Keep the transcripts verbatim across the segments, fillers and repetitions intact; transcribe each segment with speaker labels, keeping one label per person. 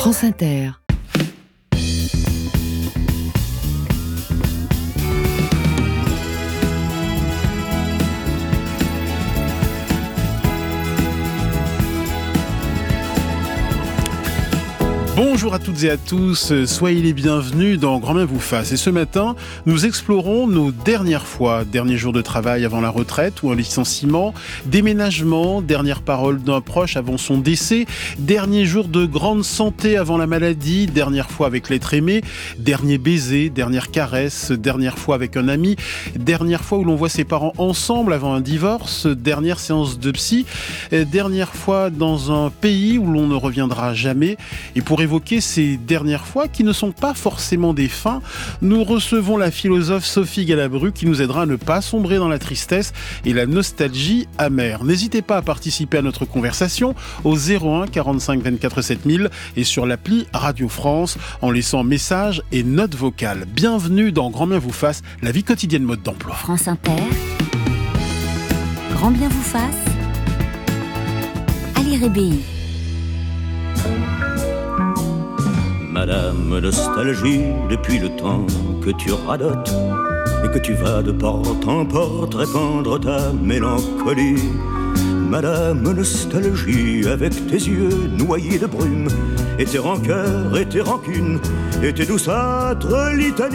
Speaker 1: France Inter.
Speaker 2: Bonjour à toutes et à tous, soyez les bienvenus dans Grand Bien vous fasse. Et ce matin, nous explorons nos dernières fois, derniers jours de travail avant la retraite ou un licenciement, déménagement, dernière parole d'un proche avant son décès, derniers jours de grande santé avant la maladie, dernière fois avec l'être aimé, dernier baiser, dernière caresse, dernière fois avec un ami, dernière fois où l'on voit ses parents ensemble avant un divorce, dernière séance de psy, dernière fois dans un pays où l'on ne reviendra jamais. Et pour évoquer ces dernières fois qui ne sont pas forcément des fins, nous recevons la philosophe Sophie Galabru qui nous aidera à ne pas sombrer dans la tristesse et la nostalgie amère. N'hésitez pas à participer à notre conversation au zéro un quarante-cinq vingt-quatre sept mille et sur l'appli Radio France en laissant message et notes vocales. Bienvenue dans Grand Bien vous fasse, la vie quotidienne mode d'emploi.
Speaker 3: France Inter, Grand Bien vous fasse, Ali Rébéi.
Speaker 4: Madame Nostalgie, depuis le temps que tu radotes et que tu vas de porte en porte répandre ta mélancolie. Madame Nostalgie, avec tes yeux noyés de brume et tes rancœurs et tes rancunes et tes douceâtres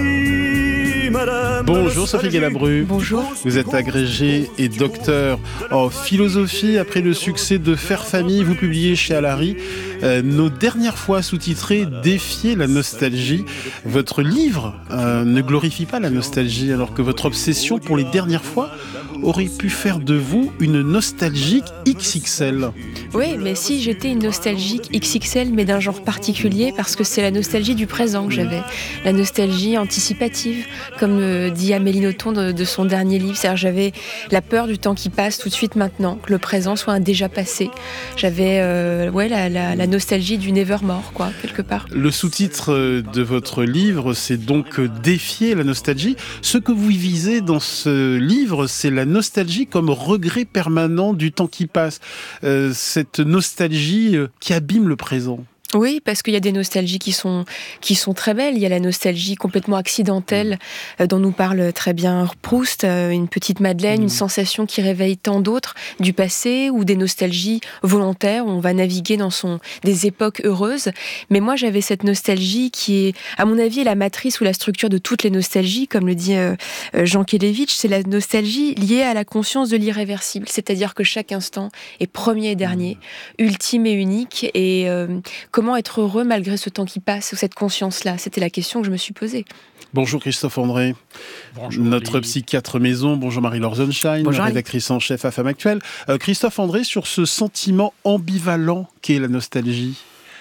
Speaker 4: litanies. Madame
Speaker 2: Bonjour Sophie Galabru.
Speaker 5: Bonjour.
Speaker 2: Vous êtes agrégée et docteur en philosophie. Après le succès de Faire Famille, vous publiez chez Alary euh, Nos dernières fois, sous-titré Défier la nostalgie. Votre livre euh, ne glorifie pas la nostalgie, alors que votre obsession pour les dernières fois aurait pu faire de vous une nostalgique X X L.
Speaker 5: Oui, mais si j'étais une nostalgique X X L, mais d'un genre particulier, parce que c'est la nostalgie du présent que j'avais. La nostalgie anticipative, comme euh, dit Amélie Nothomb de, de son dernier livre. C'est-à-dire j'avais la peur du temps qui passe tout de suite maintenant, que le présent soit un déjà passé. J'avais euh, ouais, la, la, la nostalgie du nevermore, quoi, quelque part.
Speaker 2: Le sous-titre de votre livre, c'est donc Défier la nostalgie. Ce que vous visez dans ce livre, c'est la nostalgie comme regret permanent du temps qui passe. Euh, cette nostalgie qui abîme le présent.
Speaker 5: Oui, parce qu'il y a des nostalgies qui sont, qui sont très belles. Il y a la nostalgie complètement accidentelle euh, dont nous parle très bien Proust, euh, une petite Madeleine, mmh. une sensation qui réveille tant d'autres du passé, ou des nostalgies volontaires où on va naviguer dans son, des époques heureuses. Mais moi, j'avais cette nostalgie qui est, à mon avis, la matrice ou la structure de toutes les nostalgies, comme le dit euh, Jean Kelevitch. C'est la nostalgie liée à la conscience de l'irréversible, c'est-à-dire que chaque instant est premier et dernier, mmh. ultime et unique, et euh, comment être heureux malgré ce temps qui passe, ou cette conscience-là? C'était la question que je me suis posée.
Speaker 2: Bonjour Christophe André,
Speaker 6: bonjour
Speaker 2: notre
Speaker 6: les...
Speaker 2: psychiatre maison. Bonjour Marie-Laure Sonnenschein, rédactrice en chef à Femme Actuelle. Euh, Christophe André, sur ce sentiment ambivalent qu'est la nostalgie.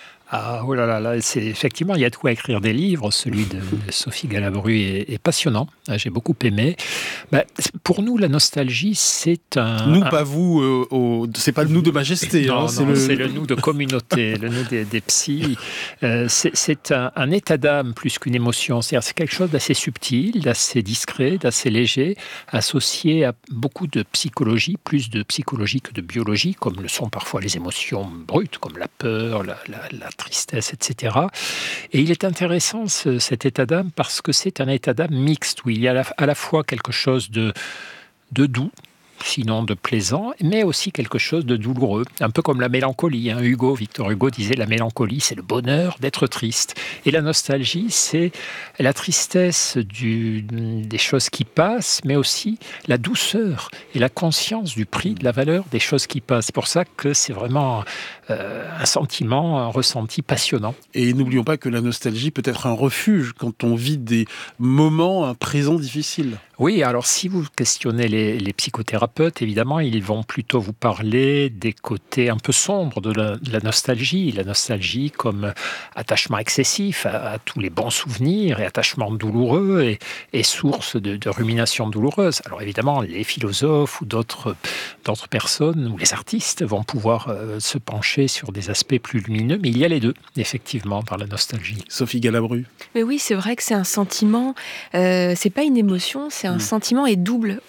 Speaker 6: Ah, oh là là, là c'est, effectivement, il y a de quoi écrire des livres. Celui de, de Sophie Galabru est, est passionnant. J'ai beaucoup aimé. Bah, pour nous, la nostalgie, c'est un...
Speaker 2: Nous,
Speaker 6: un...
Speaker 2: pas vous, euh, au... c'est pas le nous de majesté.
Speaker 6: Non,
Speaker 2: hein,
Speaker 6: non,
Speaker 2: c'est, le...
Speaker 6: c'est le nous de communauté, le nous des, des psys. Euh, c'est c'est un, un état d'âme plus qu'une émotion. C'est-à-dire, c'est quelque chose d'assez subtil, d'assez discret, d'assez léger, associé à beaucoup de psychologie, plus de psychologie que de biologie, comme le sont parfois les émotions brutes, comme la peur, la, la, la tristesse, et cetera. Et il est intéressant, ce, cet état d'âme, parce que c'est un état d'âme mixte, où il y a à la, à la fois quelque chose de, de doux, sinon de plaisant, mais aussi quelque chose de douloureux, un peu comme la mélancolie. Hein. Hugo, Victor Hugo disait la mélancolie, c'est le bonheur d'être triste. Et la nostalgie, c'est la tristesse du, des choses qui passent, mais aussi la douceur et la conscience du prix, de la valeur des choses qui passent. C'est pour ça que c'est vraiment euh, un sentiment, un ressenti passionnant.
Speaker 2: Et n'oublions pas que la nostalgie peut être un refuge quand on vit des moments, un présent difficile.
Speaker 6: Oui, alors si vous questionnez les, les psychothérapeutes, évidemment, ils vont plutôt vous parler des côtés un peu sombres de la, de la nostalgie. La nostalgie comme attachement excessif à, à tous les bons souvenirs et attachement douloureux et, et source de, de ruminations douloureuses. Alors évidemment, les philosophes ou d'autres, d'autres personnes ou les artistes vont pouvoir euh, se pencher sur des aspects plus lumineux, mais il y a les deux, effectivement, dans la nostalgie.
Speaker 2: Sophie Galabru.
Speaker 5: Mais oui, c'est vrai que c'est un sentiment, euh, c'est pas une émotion, c'est un mmh. sentiment est double, où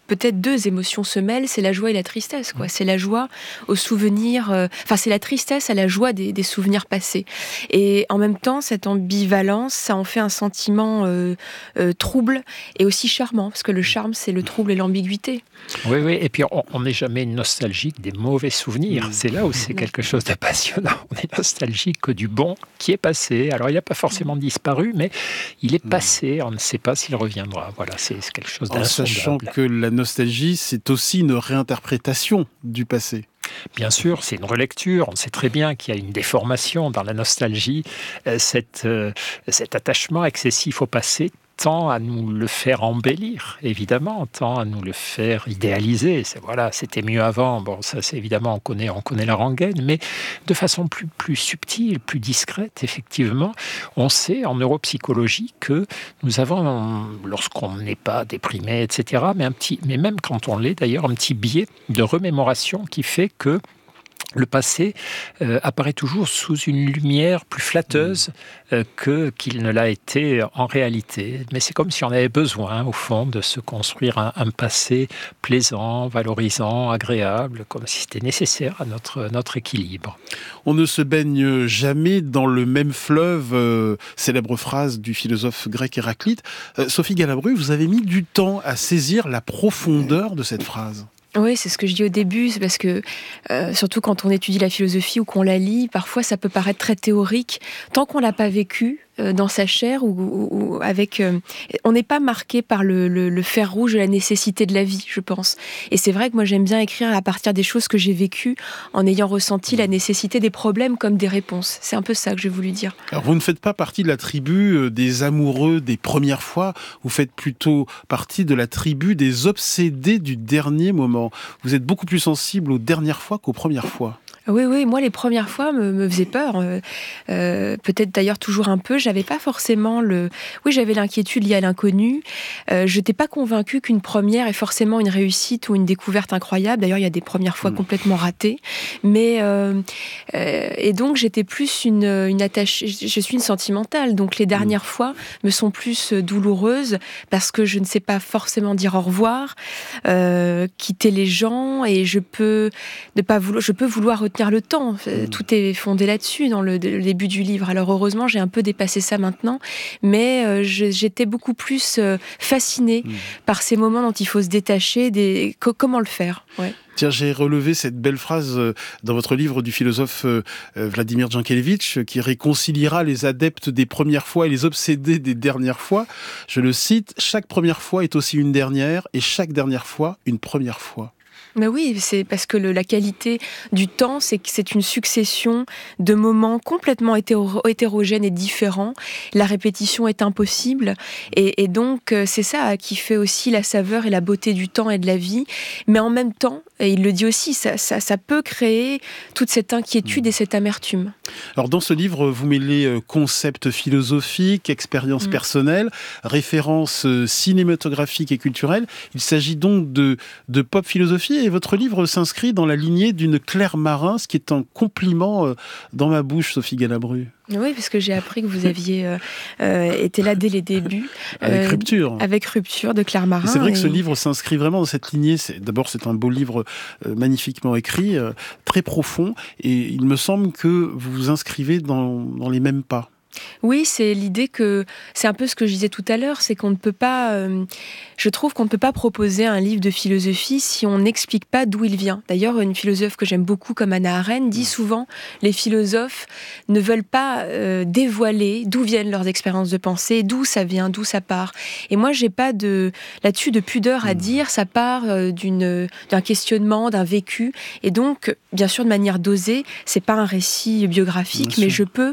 Speaker 5: peut-être deux émotions se mêlent, c'est la joie et la tristesse, quoi. C'est la joie au souvenir, euh, enfin c'est la tristesse à la joie des, des souvenirs passés. Et en même temps, cette ambivalence, ça en fait un sentiment euh, euh, trouble et aussi charmant, parce que le charme, c'est le trouble et l'ambiguïté.
Speaker 6: Oui, oui, et puis on n'est jamais nostalgique des mauvais souvenirs. C'est là où c'est quelque chose de passionnant. On est nostalgique que du bon qui est passé. Alors il n'a pas forcément disparu, mais il est passé. On ne sait pas s'il reviendra. Voilà, c'est quelque chose d'insondable.
Speaker 2: En sachant que la nostalgie, c'est aussi une réinterprétation du passé.
Speaker 6: Bien sûr, c'est une relecture. On sait très bien qu'il y a une déformation dans la nostalgie. Euh, cette, euh, cet attachement excessif au passé tend à nous le faire embellir, évidemment, tend à nous le faire idéaliser. C'est, voilà, c'était mieux avant. Bon, ça, c'est évidemment, on connaît, on connaît la rengaine, mais de façon plus, plus subtile, plus discrète, effectivement, on sait en neuropsychologie que nous avons, lorsqu'on n'est pas déprimé, et cetera, mais, un petit, mais même quand on l'est, d'ailleurs, un petit biais de remémoration qui fait que le passé euh, apparaît toujours sous une lumière plus flatteuse euh, que, qu'il ne l'a été en réalité. Mais c'est comme si on avait besoin, au fond, de se construire un, un passé plaisant, valorisant, agréable, comme si c'était nécessaire à notre, notre équilibre.
Speaker 2: On ne se baigne jamais dans le même fleuve, euh, célèbre phrase du philosophe grec Héraclite. Euh, Sophie Galabru, vous avez mis du temps à saisir la profondeur de cette phrase.
Speaker 5: Oui, c'est ce que je dis au début, c'est parce que, euh, surtout quand on étudie la philosophie ou qu'on la lit, parfois ça peut paraître très théorique. Tant qu'on ne l'a pas vécu euh, dans sa chair, ou, ou, ou avec, euh, on n'est pas marqué par le, le, le fer rouge de la nécessité de la vie, je pense. Et c'est vrai que moi j'aime bien écrire à partir des choses que j'ai vécues, en ayant ressenti la nécessité des problèmes comme des réponses. C'est un peu ça que j'ai voulu dire.
Speaker 2: Alors vous ne faites pas partie de la tribu des amoureux des premières fois, vous faites plutôt partie de la tribu des obsédés du dernier moment. Vous êtes beaucoup plus sensible aux dernières fois qu'aux premières fois.
Speaker 5: Oui, oui, moi les premières fois me, me faisaient peur. Euh, euh, peut-être d'ailleurs toujours un peu. J'avais pas forcément le. Oui, j'avais l'inquiétude liée à l'inconnu. Euh, je n'étais pas convaincue qu'une première est forcément une réussite ou une découverte incroyable. D'ailleurs, il y a des premières fois mmh. complètement ratées. Mais euh, euh, et donc j'étais plus une, une attachée. Je suis une sentimentale. Donc les dernières mmh. fois me sont plus douloureuses parce que je ne sais pas forcément dire au revoir, euh, quitter les gens, et je peux ne pas vouloir. Je peux vouloir le temps, mmh. tout est fondé là-dessus dans le, le début du livre. Alors heureusement, j'ai un peu dépassé ça maintenant, mais euh, je, j'étais beaucoup plus euh, fascinée mmh. par ces moments dont il faut se détacher, des, co- comment le faire. Ouais.
Speaker 2: Tiens, j'ai relevé cette belle phrase dans votre livre du philosophe Vladimir Jankélévitch qui réconciliera les adeptes des premières fois et les obsédés des dernières fois. Je le cite, « Chaque première fois est aussi une dernière et chaque dernière fois une première fois ».
Speaker 5: Mais oui, c'est parce que le, la qualité du temps, c'est que c'est une succession de moments complètement hétéro, hétérogènes et différents. La répétition est impossible, et, et donc c'est ça qui fait aussi la saveur et la beauté du temps et de la vie. Mais en même temps, et il le dit aussi, ça, ça, ça peut créer toute cette inquiétude mmh. et cette amertume.
Speaker 2: Alors dans ce livre, vous mêlez concepts philosophiques, expériences mmh. personnelles, références cinématographiques et culturelles. Il s'agit donc de, de pop philosophie. Et votre livre s'inscrit dans la lignée d'une Claire Marin, ce qui est un compliment dans ma bouche, Sophie Galabru.
Speaker 5: Oui, parce que j'ai appris que vous aviez euh, euh, été là dès les débuts.
Speaker 2: Avec euh, Rupture.
Speaker 5: Avec Rupture de Claire Marin.
Speaker 2: Et c'est vrai que
Speaker 5: et...
Speaker 2: ce livre s'inscrit vraiment dans cette lignée. C'est, d'abord, c'est un beau livre euh, magnifiquement écrit, euh, très profond. Et il me semble que vous vous inscrivez dans, dans les mêmes pas.
Speaker 5: Oui, c'est l'idée que, c'est un peu ce que je disais tout à l'heure, c'est qu'on ne peut pas, euh, je trouve qu'on ne peut pas proposer un livre de philosophie si on n'explique pas d'où il vient. D'ailleurs, une philosophe que j'aime beaucoup comme Hannah Arendt dit souvent, les philosophes ne veulent pas euh, dévoiler d'où viennent leurs expériences de pensée, d'où ça vient, d'où ça part. Et moi, j'ai pas de, là-dessus de pudeur à dire, ça part euh, d'une, d'un questionnement, d'un vécu. Et donc, bien sûr, de manière dosée, c'est pas un récit biographique, bien mais sûr. Je peux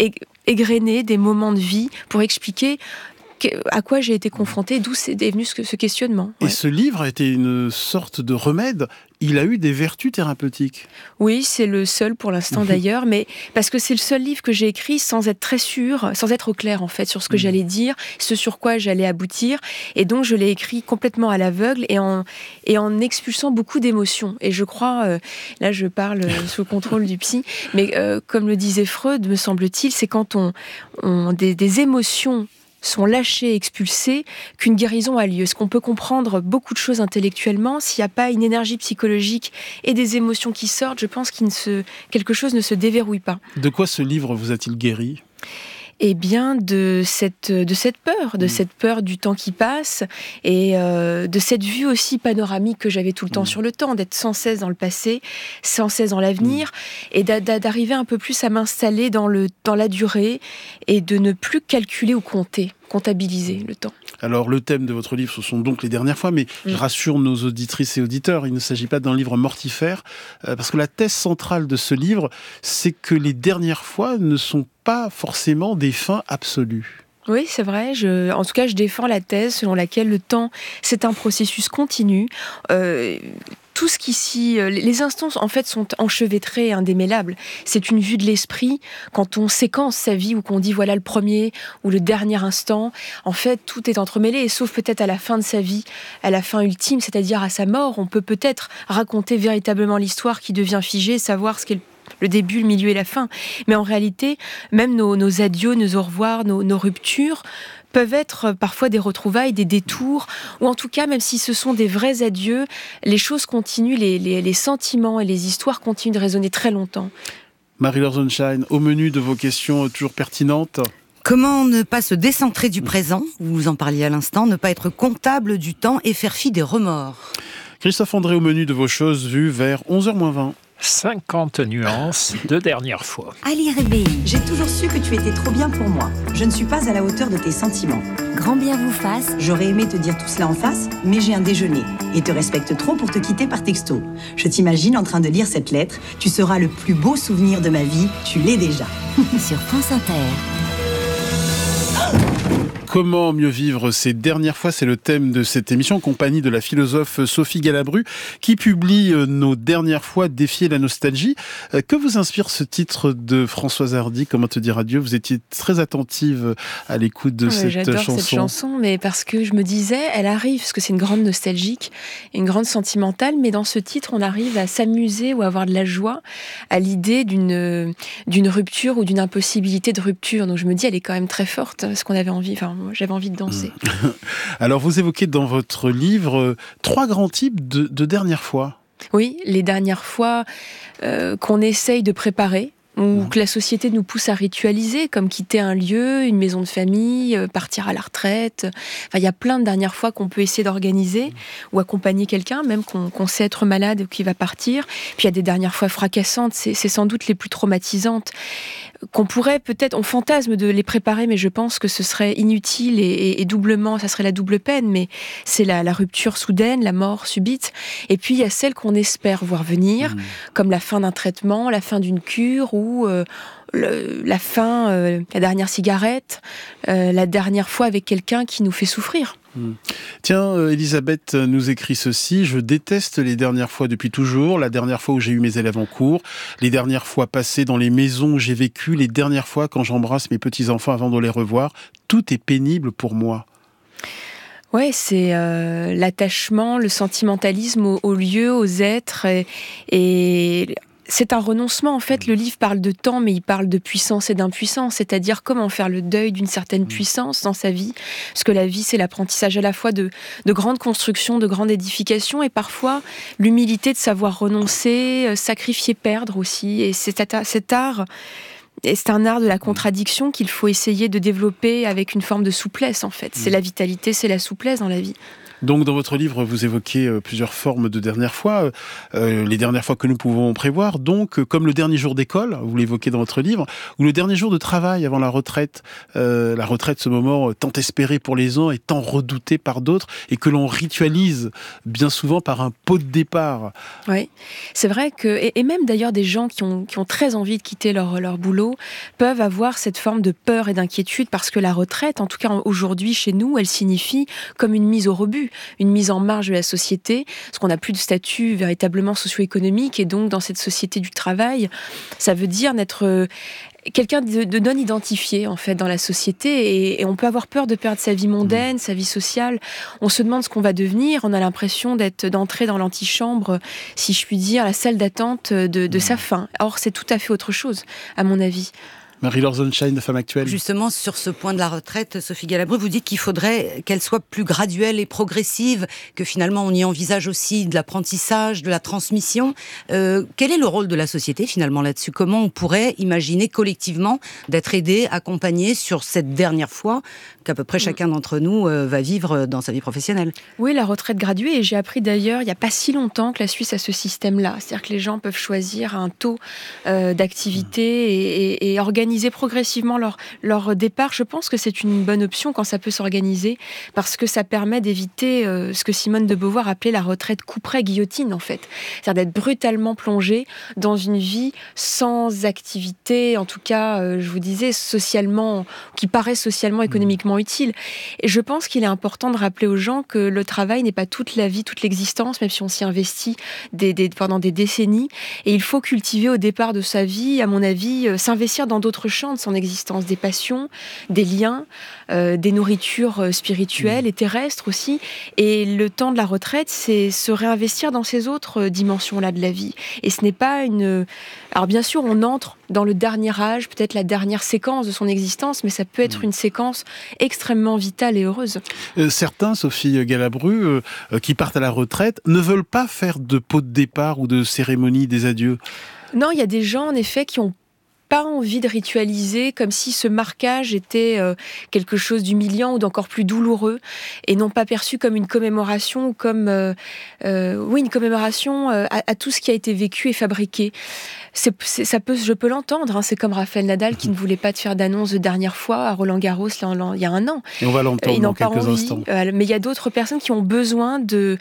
Speaker 5: égrener des moments de vie pour expliquer à quoi j'ai été confrontée, d'où est venu ce, ce questionnement.
Speaker 2: Et
Speaker 5: ouais.
Speaker 2: ce livre a été une sorte de remède. Il a eu des vertus thérapeutiques.
Speaker 5: Oui, c'est le seul pour l'instant mmh. d'ailleurs, mais parce que c'est le seul livre que j'ai écrit sans être très sûre, sans être au clair en fait sur ce que mmh. j'allais dire, ce sur quoi j'allais aboutir, et donc je l'ai écrit complètement à l'aveugle et en et en expulsant beaucoup d'émotions. Et je crois, euh, là je parle sous le contrôle du psy, mais euh, comme le disait Freud, me semble-t-il, c'est quand on, on des, des émotions sont lâchés, expulsés, qu'une guérison a lieu. Est-ce qu'on peut comprendre beaucoup de choses intellectuellement, s'il n'y a pas une énergie psychologique et des émotions qui sortent, je pense qu'il ne se, quelque chose ne se déverrouille pas.
Speaker 2: De quoi ce livre vous a-t-il guéri ?
Speaker 5: Eh bien, de cette, de cette peur, de mmh. cette peur du temps qui passe et euh, de cette vue aussi panoramique que j'avais tout le temps mmh. sur le temps, d'être sans cesse dans le passé, sans cesse dans l'avenir mmh. et d'a, d'a, d'arriver un peu plus à m'installer dans, le, dans la durée et de ne plus calculer ou compter, comptabiliser le temps.
Speaker 2: Alors, le thème de votre livre, ce sont donc les dernières fois, mais mmh. je rassure nos auditrices et auditeurs, il ne s'agit pas d'un livre mortifère, euh, parce que la thèse centrale de ce livre, c'est que les dernières fois ne sont pas forcément des fins absolues.
Speaker 5: Oui, c'est vrai. Je, en tout cas, je défends la thèse selon laquelle le temps, c'est un processus continu. Euh, tout ce qui s'y... Les instants, en fait, sont enchevêtrés et indémêlables. C'est une vue de l'esprit. Quand on séquence sa vie ou qu'on dit voilà le premier ou le dernier instant, en fait, tout est entremêlé. Et sauf peut-être à la fin de sa vie, à la fin ultime, c'est-à-dire à sa mort, on peut peut-être raconter véritablement l'histoire qui devient figée, savoir ce qu'est le le début, le milieu et la fin. Mais en réalité, même nos, nos adieux, nos au revoir, nos, nos ruptures peuvent être parfois des retrouvailles, des détours, ou en tout cas, même si ce sont des vrais adieux, les choses continuent, les, les, les sentiments et les histoires continuent de résonner très longtemps.
Speaker 2: Marie-Laure Sonnenschein, au menu de vos questions toujours pertinentes.
Speaker 1: Comment ne pas se décentrer du présent, vous en parliez à l'instant, ne pas être comptable du temps et faire fi des remords.
Speaker 2: Christophe André, au menu de vos choses vues vers onze heures moins vingt.
Speaker 6: cinquante nuances de dernière fois.
Speaker 3: Ali Rébéi.
Speaker 7: J'ai toujours su que tu étais trop bien pour moi. Je ne suis pas à la hauteur de tes sentiments.
Speaker 3: Grand bien vous fasse.
Speaker 7: J'aurais aimé te dire tout cela en face, mais j'ai un déjeuner et te respecte trop pour te quitter par texto. Je t'imagine en train de lire cette lettre. Tu seras le plus beau souvenir de ma vie. Tu l'es déjà.
Speaker 3: Sur France Inter.
Speaker 2: Comment mieux vivre ces dernières fois, c'est le thème de cette émission en compagnie de la philosophe Sophie Galabru qui publie Nos dernières fois, défier la nostalgie. Que vous inspire ce titre de Françoise Hardy, Comment te dire adieu ? Vous étiez très attentive à l'écoute de
Speaker 5: oui,
Speaker 2: cette
Speaker 5: j'adore
Speaker 2: chanson.
Speaker 5: J'adore cette chanson, mais parce que je me disais, elle arrive, parce que c'est une grande nostalgique, une grande sentimentale, mais dans ce titre, on arrive à s'amuser ou à avoir de la joie à l'idée d'une, d'une rupture ou d'une impossibilité de rupture. Donc je me dis, elle est quand même très forte, parce qu'on avait envie, enfin, j'avais envie de danser.
Speaker 2: Alors, vous évoquez dans votre livre euh, trois grands types de, de dernières fois.
Speaker 5: Oui, les dernières fois euh, qu'on essaye de préparer, ou mmh. que la société nous pousse à ritualiser, comme quitter un lieu, une maison de famille, euh, partir à la retraite. Enfin, il y a plein de dernières fois qu'on peut essayer d'organiser, mmh. ou accompagner quelqu'un, même qu'on, qu'on sait être malade ou qui va partir. Puis il y a des dernières fois fracassantes, c'est, c'est sans doute les plus traumatisantes, qu'on pourrait peut-être, on fantasme de les préparer, mais je pense que ce serait inutile et, et, et doublement, ça serait la double peine, mais c'est la, la rupture soudaine, la mort subite. Et puis il y a celles qu'on espère voir venir, mmh. comme la fin d'un traitement, la fin d'une cure, ou euh, le, la fin, euh, la dernière cigarette, euh, la dernière fois avec quelqu'un qui nous fait souffrir.
Speaker 2: Mmh. Tiens, euh, Elisabeth nous écrit ceci. Je déteste les dernières fois depuis toujours. La dernière fois où j'ai eu mes élèves en cours, les dernières fois passées dans les maisons où j'ai vécu, les dernières fois quand j'embrasse mes petits-enfants avant de les revoir. Tout est pénible pour moi.
Speaker 5: Ouais, c'est euh, l'attachement, le sentimentalisme aux, aux lieux, aux êtres et... et... C'est un renoncement, en fait. Le livre parle de temps, mais il parle de puissance et d'impuissance, c'est-à-dire comment faire le deuil d'une certaine puissance dans sa vie. Parce que la vie, c'est l'apprentissage à la fois de, de grandes constructions, de grandes édifications, et parfois l'humilité de savoir renoncer, sacrifier, perdre aussi. Et c'est cet art... Et c'est un art de la contradiction qu'il faut essayer de développer avec une forme de souplesse, en fait. C'est la vitalité, c'est la souplesse dans la vie.
Speaker 2: Donc, dans votre livre, vous évoquez euh, plusieurs formes de dernières fois, euh, les dernières fois que nous pouvons prévoir, donc, euh, comme le dernier jour d'école, vous l'évoquez dans votre livre, ou le dernier jour de travail avant la retraite. Euh, la retraite, ce moment euh, tant espéré pour les uns et tant redouté par d'autres, et que l'on ritualise bien souvent par un pot de départ.
Speaker 5: Oui, c'est vrai que, et, et même d'ailleurs des gens qui ont, qui ont très envie de quitter leur, leur boulot, peuvent avoir cette forme de peur et d'inquiétude, parce que la retraite, en tout cas aujourd'hui chez nous, elle signifie comme une mise au rebut, une mise en marge de la société, parce qu'on n'a plus de statut véritablement socio-économique, et donc dans cette société du travail, ça veut dire n'être euh, quelqu'un de, de non identifié en fait dans la société, et, et on peut avoir peur de perdre sa vie mondaine, mmh. sa vie sociale. On se demande ce qu'on va devenir, on a l'impression d'être, d'entrer dans l'antichambre, si je puis dire, la salle d'attente de, de mmh. sa fin. Or, c'est tout à fait autre chose, à mon avis.
Speaker 2: Marie-Laure Sonnenschein de Femmes Actuelles.
Speaker 1: Justement, sur ce point de la retraite, Sophie Galabru, vous dites qu'il faudrait qu'elle soit plus graduelle et progressive, que finalement on y envisage aussi de l'apprentissage, de la transmission. Euh, quel est le rôle de la société finalement là-dessus ? Comment on pourrait imaginer collectivement d'être aidé, accompagné sur cette dernière fois qu'à peu près chacun d'entre nous euh, va vivre dans sa vie professionnelle ?
Speaker 5: Oui, la retraite graduée, et j'ai appris d'ailleurs il n'y a pas si longtemps que la Suisse a ce système-là. C'est-à-dire que les gens peuvent choisir un taux euh, d'activité et, et, et organiser progressivement leur, leur départ. Je pense que c'est une bonne option quand ça peut s'organiser, parce que ça permet d'éviter euh, ce que Simone de Beauvoir appelait la retraite couperet guillotine, en fait. C'est-à-dire d'être brutalement plongé dans une vie sans activité, en tout cas, euh, je vous disais, socialement, qui paraît socialement, économiquement utile. Et je pense qu'il est important de rappeler aux gens que le travail n'est pas toute la vie, toute l'existence, même si on s'y investit des, des, pendant des décennies. Et il faut cultiver au départ de sa vie, à mon avis, euh, s'investir dans d'autres champs de son existence, des passions, des liens, euh, des nourritures spirituelles et terrestres aussi. Et le temps de la retraite, c'est se réinvestir dans ces autres dimensions-là de la vie. Et ce n'est pas une... Alors bien sûr, on entre dans le dernier âge, peut-être la dernière séquence de son existence, mais ça peut être une séquence extrêmement vitale et heureuse.
Speaker 2: Euh, certains, Sophie Galabru, euh, euh, qui partent à la retraite, ne veulent pas faire de pot de départ ou de cérémonie des adieux.
Speaker 5: Non, il y a des gens, en effet, qui ont pas envie de ritualiser, comme si ce marquage était euh, quelque chose d'humiliant ou d'encore plus douloureux, et non pas perçu comme une commémoration, comme euh, euh, oui, une commémoration euh, à, à tout ce qui a été vécu et fabriqué. C'est, c'est, ça peut, je peux l'entendre. Hein, c'est comme Raphaël Nadal qui ne voulait pas de faire d'annonce de dernière fois à Roland Garros là, là, il y a un an.
Speaker 2: Et on va l'entendre dans quelques
Speaker 5: envie,
Speaker 2: instants.
Speaker 5: Euh, mais il y a d'autres personnes qui ont besoin de,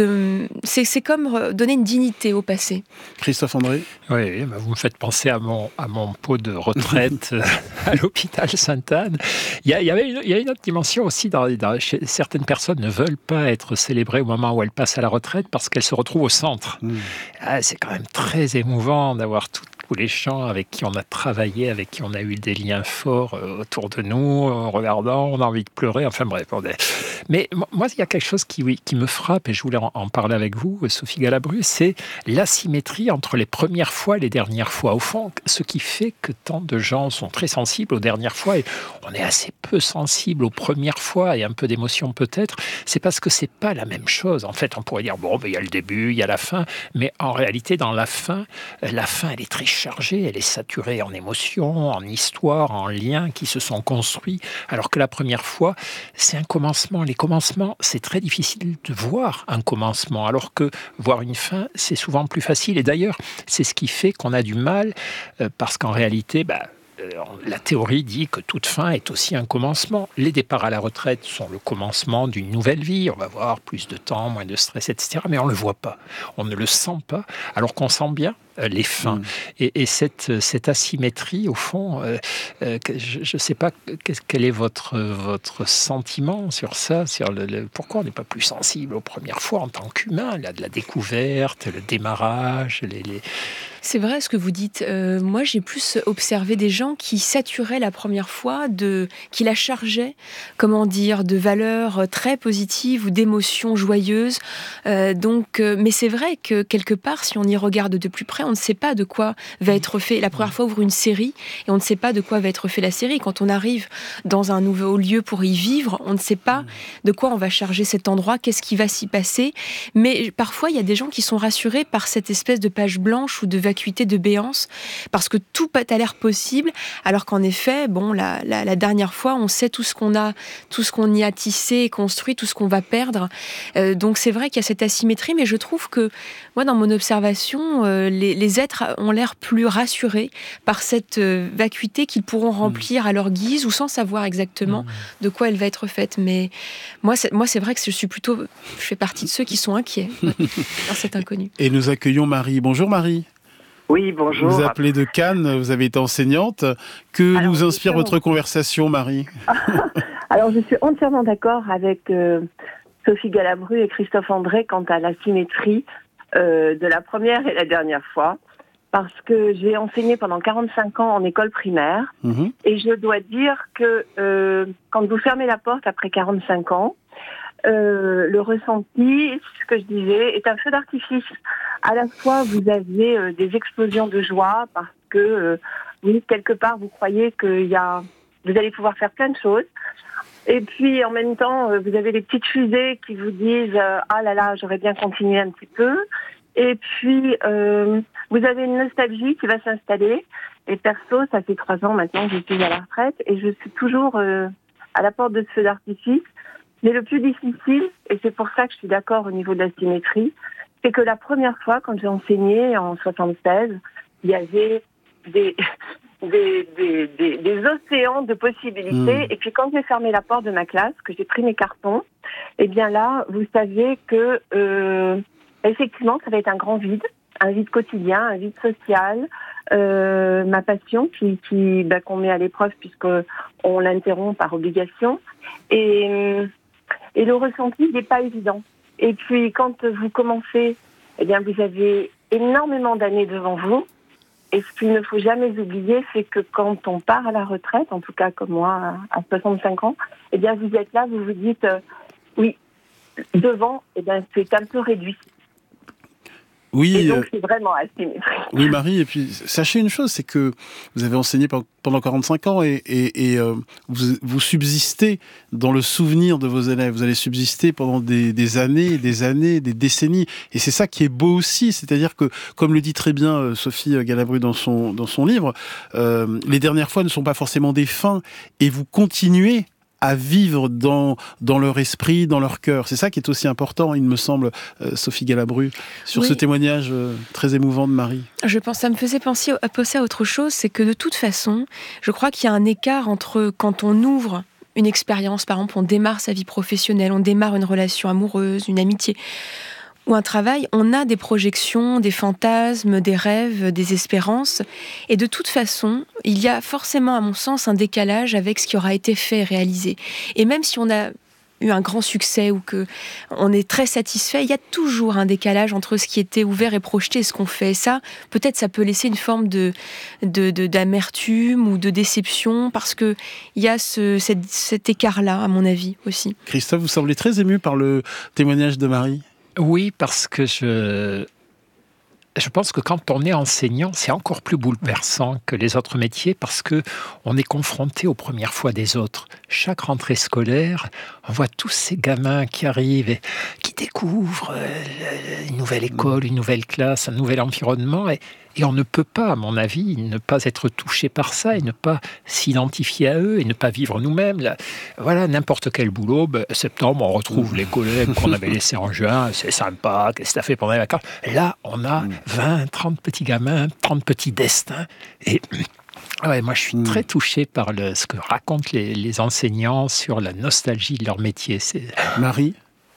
Speaker 5: de c'est, c'est comme donner une dignité au passé.
Speaker 2: Christophe André.
Speaker 6: Oui, bah vous me faites penser à mon à mon pot de retraite à l'hôpital Sainte-Anne. Il y a, il y avait une, il y a une autre dimension aussi. Dans, dans, chez, certaines personnes ne veulent pas être célébrées au moment où elles passent à la retraite parce qu'elles se retrouvent au centre. Mmh. Ah, c'est quand même très émouvant d'avoir tous les gens avec qui on a travaillé, avec qui on a eu des liens forts euh, autour de nous, en regardant, on a envie de pleurer, enfin bref. Mais moi, il y a quelque chose qui, oui, qui me frappe, et je voulais en, en parler avec vous, Sophie Galabru, c'est l'asymétrie entre les premières fois et les dernières fois. Au fond, ce qui fait que tant de gens sont très sensibles aux dernières fois, et on est assez peu sensible aux premières fois, et un peu d'émotion peut-être, c'est parce que c'est pas la même chose. En fait, on pourrait dire, bon, ben, il y a le début, il y a la fin, mais en réalité, dans la fin, la fin, elle est très chargée, elle est saturée en émotions, en histoires, en liens qui se sont construits, alors que la première fois, c'est un commencement. Les commencements, c'est très difficile de voir un commencement, alors que voir une fin, c'est souvent plus facile. Et d'ailleurs, c'est ce qui fait qu'on a du mal, euh, parce qu'en réalité, bah, la théorie dit que toute fin est aussi un commencement. Les départs à la retraite sont le commencement d'une nouvelle vie. On va avoir plus de temps, moins de stress, et cetera. Mais on ne le voit pas. On ne le sent pas, alors qu'on sent bien les fins. Mmh. Et, et cette, cette asymétrie, au fond, euh, euh, je ne sais pas quel est votre, votre sentiment sur ça, sur le, le, pourquoi on n'est pas plus sensible aux premières fois en tant qu'humain, là, de la découverte, le démarrage, les... les...
Speaker 5: C'est vrai ce que vous dites. Euh, moi, j'ai plus observé des gens qui saturaient la première fois, de, qui la chargeaient, comment dire, de valeurs très positives ou d'émotions joyeuses. Euh, donc, euh, mais c'est vrai que quelque part, si on y regarde de plus près, on ne sait pas de quoi va être fait. La première fois, on ouvre une série et on ne sait pas de quoi va être fait la série. Quand on arrive dans un nouveau lieu pour y vivre, on ne sait pas de quoi on va charger cet endroit, qu'est-ce qui va s'y passer. Mais parfois, il y a des gens qui sont rassurés par cette espèce de page blanche ou de vacuité, de béance, parce que tout a l'air possible, alors qu'en effet, bon, la, la, la dernière fois, on sait tout ce qu'on a, tout ce qu'on y a tissé et construit, tout ce qu'on va perdre. Euh, donc c'est vrai qu'il y a cette asymétrie, mais je trouve que, moi, dans mon observation, euh, les, les êtres ont l'air plus rassurés par cette euh, vacuité qu'ils pourront remplir mmh. à leur guise ou sans savoir exactement mmh. de quoi elle va être faite. Mais moi, c'est, moi, c'est vrai que je suis plutôt, je fais partie de ceux qui sont inquiets dans cet inconnu.
Speaker 2: Et nous accueillons Marie. Bonjour Marie.
Speaker 8: Oui, bonjour.
Speaker 2: Vous appelez de Cannes, vous avez été enseignante. Que Alors, vous inspire justement... votre conversation, Marie?
Speaker 8: Alors, je suis entièrement d'accord avec euh, Sophie Galabru et Christophe André quant à la symétrie euh, de la première et la dernière fois, parce que j'ai enseigné pendant quarante-cinq ans en école primaire, mmh. et je dois dire que euh, quand vous fermez la porte après quarante-cinq ans, Euh, le ressenti, ce que je disais, est un feu d'artifice. À la fois, vous avez euh, des explosions de joie parce que euh, oui, quelque part, vous croyez que y a, vous allez pouvoir faire plein de choses. Et puis, en même temps, vous avez les petites fusées qui vous disent euh, « Ah là là, j'aurais bien continué un petit peu ». Et puis, euh, vous avez une nostalgie qui va s'installer. Et perso, ça fait trois ans maintenant que je suis à la retraite et je suis toujours euh, à la porte de ce feu d'artifice. Mais le plus difficile, et c'est pour ça que je suis d'accord au niveau de la symétrie, c'est que la première fois, quand j'ai enseigné en soixante-seize, il y avait des, des, des, des, des océans de possibilités. Mmh. Et puis quand j'ai fermé la porte de ma classe, que j'ai pris mes cartons, eh bien là, vous savez que euh, effectivement, ça va être un grand vide, un vide quotidien, un vide social. Euh, ma passion qui, qui bah, qu'on met à l'épreuve puisqu'on l'interrompt par obligation. Et, et le ressenti n'est pas évident. Et puis quand vous commencez, eh bien, vous avez énormément d'années devant vous. Et ce qu'il ne faut jamais oublier, c'est que quand on part à la retraite, en tout cas comme moi à soixante-cinq ans, eh bien vous êtes là, vous vous dites euh, oui, devant, eh bien c'est un peu réduit.
Speaker 2: Oui,
Speaker 8: et donc c'est vraiment asymétrique.
Speaker 2: Oui, Marie, et puis sachez une chose, c'est que vous avez enseigné pendant quarante-cinq ans et, et, et euh, vous, vous subsistez dans le souvenir de vos élèves. Vous allez subsister pendant des, des années, des années, des décennies. Et c'est ça qui est beau aussi, c'est-à-dire que, comme le dit très bien euh, Sophie Galabru dans son, dans son livre, euh, les dernières fois ne sont pas forcément des fins et vous continuez à vivre dans, dans leur esprit, dans leur cœur. C'est ça qui est aussi important, il me semble, euh, Sophie Galabru, sur oui. ce témoignage euh, très émouvant de Marie.
Speaker 5: Je pense, ça me faisait penser à, penser à autre chose, c'est que de toute façon, je crois qu'il y a un écart entre quand on ouvre une expérience, par exemple, on démarre sa vie professionnelle, on démarre une relation amoureuse, une amitié, ou un travail, on a des projections, des fantasmes, des rêves, des espérances. Et de toute façon, il y a forcément, à mon sens, un décalage avec ce qui aura été fait et réalisé. Et même si on a eu un grand succès ou qu'on est très satisfait, il y a toujours un décalage entre ce qui était ouvert et projeté et ce qu'on fait. Et ça, peut-être, ça peut laisser une forme de, de, de, d'amertume ou de déception parce qu'il y a ce, cette, cet écart-là, à mon avis, aussi.
Speaker 2: Christophe, vous semblez très ému par le témoignage de Marie.
Speaker 6: Oui, parce que je, je pense que quand on est enseignant, c'est encore plus bouleversant que les autres métiers parce qu'on est confronté aux premières fois des autres. Chaque rentrée scolaire, on voit tous ces gamins qui arrivent et qui découvrent une nouvelle école, une nouvelle classe, un nouvel environnement. Et, et on ne peut pas, à mon avis, ne pas être touché par ça et ne pas s'identifier à eux et ne pas vivre nous-mêmes. Là, voilà, n'importe quel boulot, ben, septembre, on retrouve les collègues qu'on avait laissés en juin, c'est sympa, qu'est-ce que tu as fait pendant les vacances? Là, on a vingt, trente petits gamins, trente petits destins. Et ouais, moi, je suis très touché par le, ce que racontent les, les enseignants sur la nostalgie de leur métier. C'est...
Speaker 2: Marie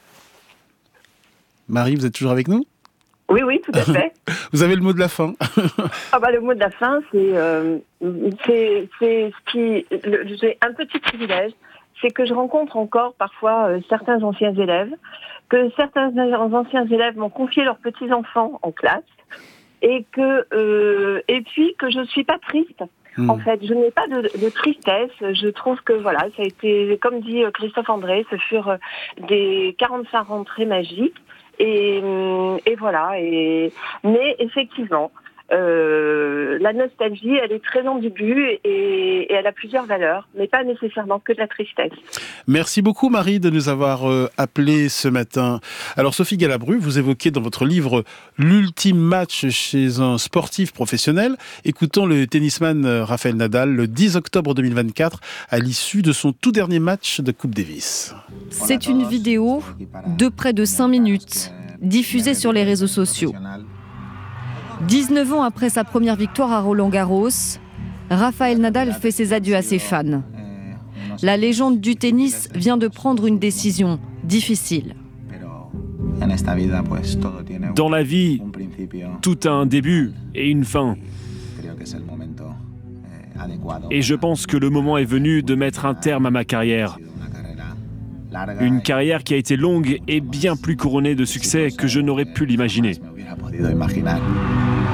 Speaker 2: Marie, vous êtes toujours avec nous?
Speaker 8: Oui, oui, tout à fait.
Speaker 2: Vous avez le mot de la fin.
Speaker 8: Ah bah, le mot de la fin, c'est, euh, c'est, c'est ce qui... Le, j'ai un petit privilège, c'est que je rencontre encore parfois euh, certains anciens élèves, que certains anciens élèves m'ont confié leurs petits-enfants en classe, et que euh, et puis que je ne suis pas triste. Mmh. En fait, je n'ai pas de, de tristesse. Je trouve que voilà, ça a été, comme dit Christophe André, ce furent des quarante-cinq rentrées magiques. Et, et voilà. Et, mais effectivement, euh, la nostalgie, elle est très ambiguë et, et elle a plusieurs valeurs, mais pas nécessairement que de la tristesse.
Speaker 2: Merci beaucoup Marie de nous avoir euh, appelés ce matin. Alors Sophie Galabru, vous évoquez dans votre livre l'ultime match chez un sportif professionnel. Écoutons le tennisman Rafael Nadal le dix octobre deux mille vingt-quatre à l'issue de son tout dernier match de Coupe Davis.
Speaker 9: C'est une vidéo de près de cinq minutes diffusée sur les réseaux sociaux. dix-neuf ans après sa première victoire à Roland-Garros, Rafael Nadal fait ses adieux à ses fans. La légende du tennis vient de prendre une décision difficile.
Speaker 10: Dans la vie, tout a un début et une fin. Et je pense que le moment est venu de mettre un terme à ma carrière. Une carrière qui a été longue et bien plus couronnée de succès que je n'aurais pu l'imaginer.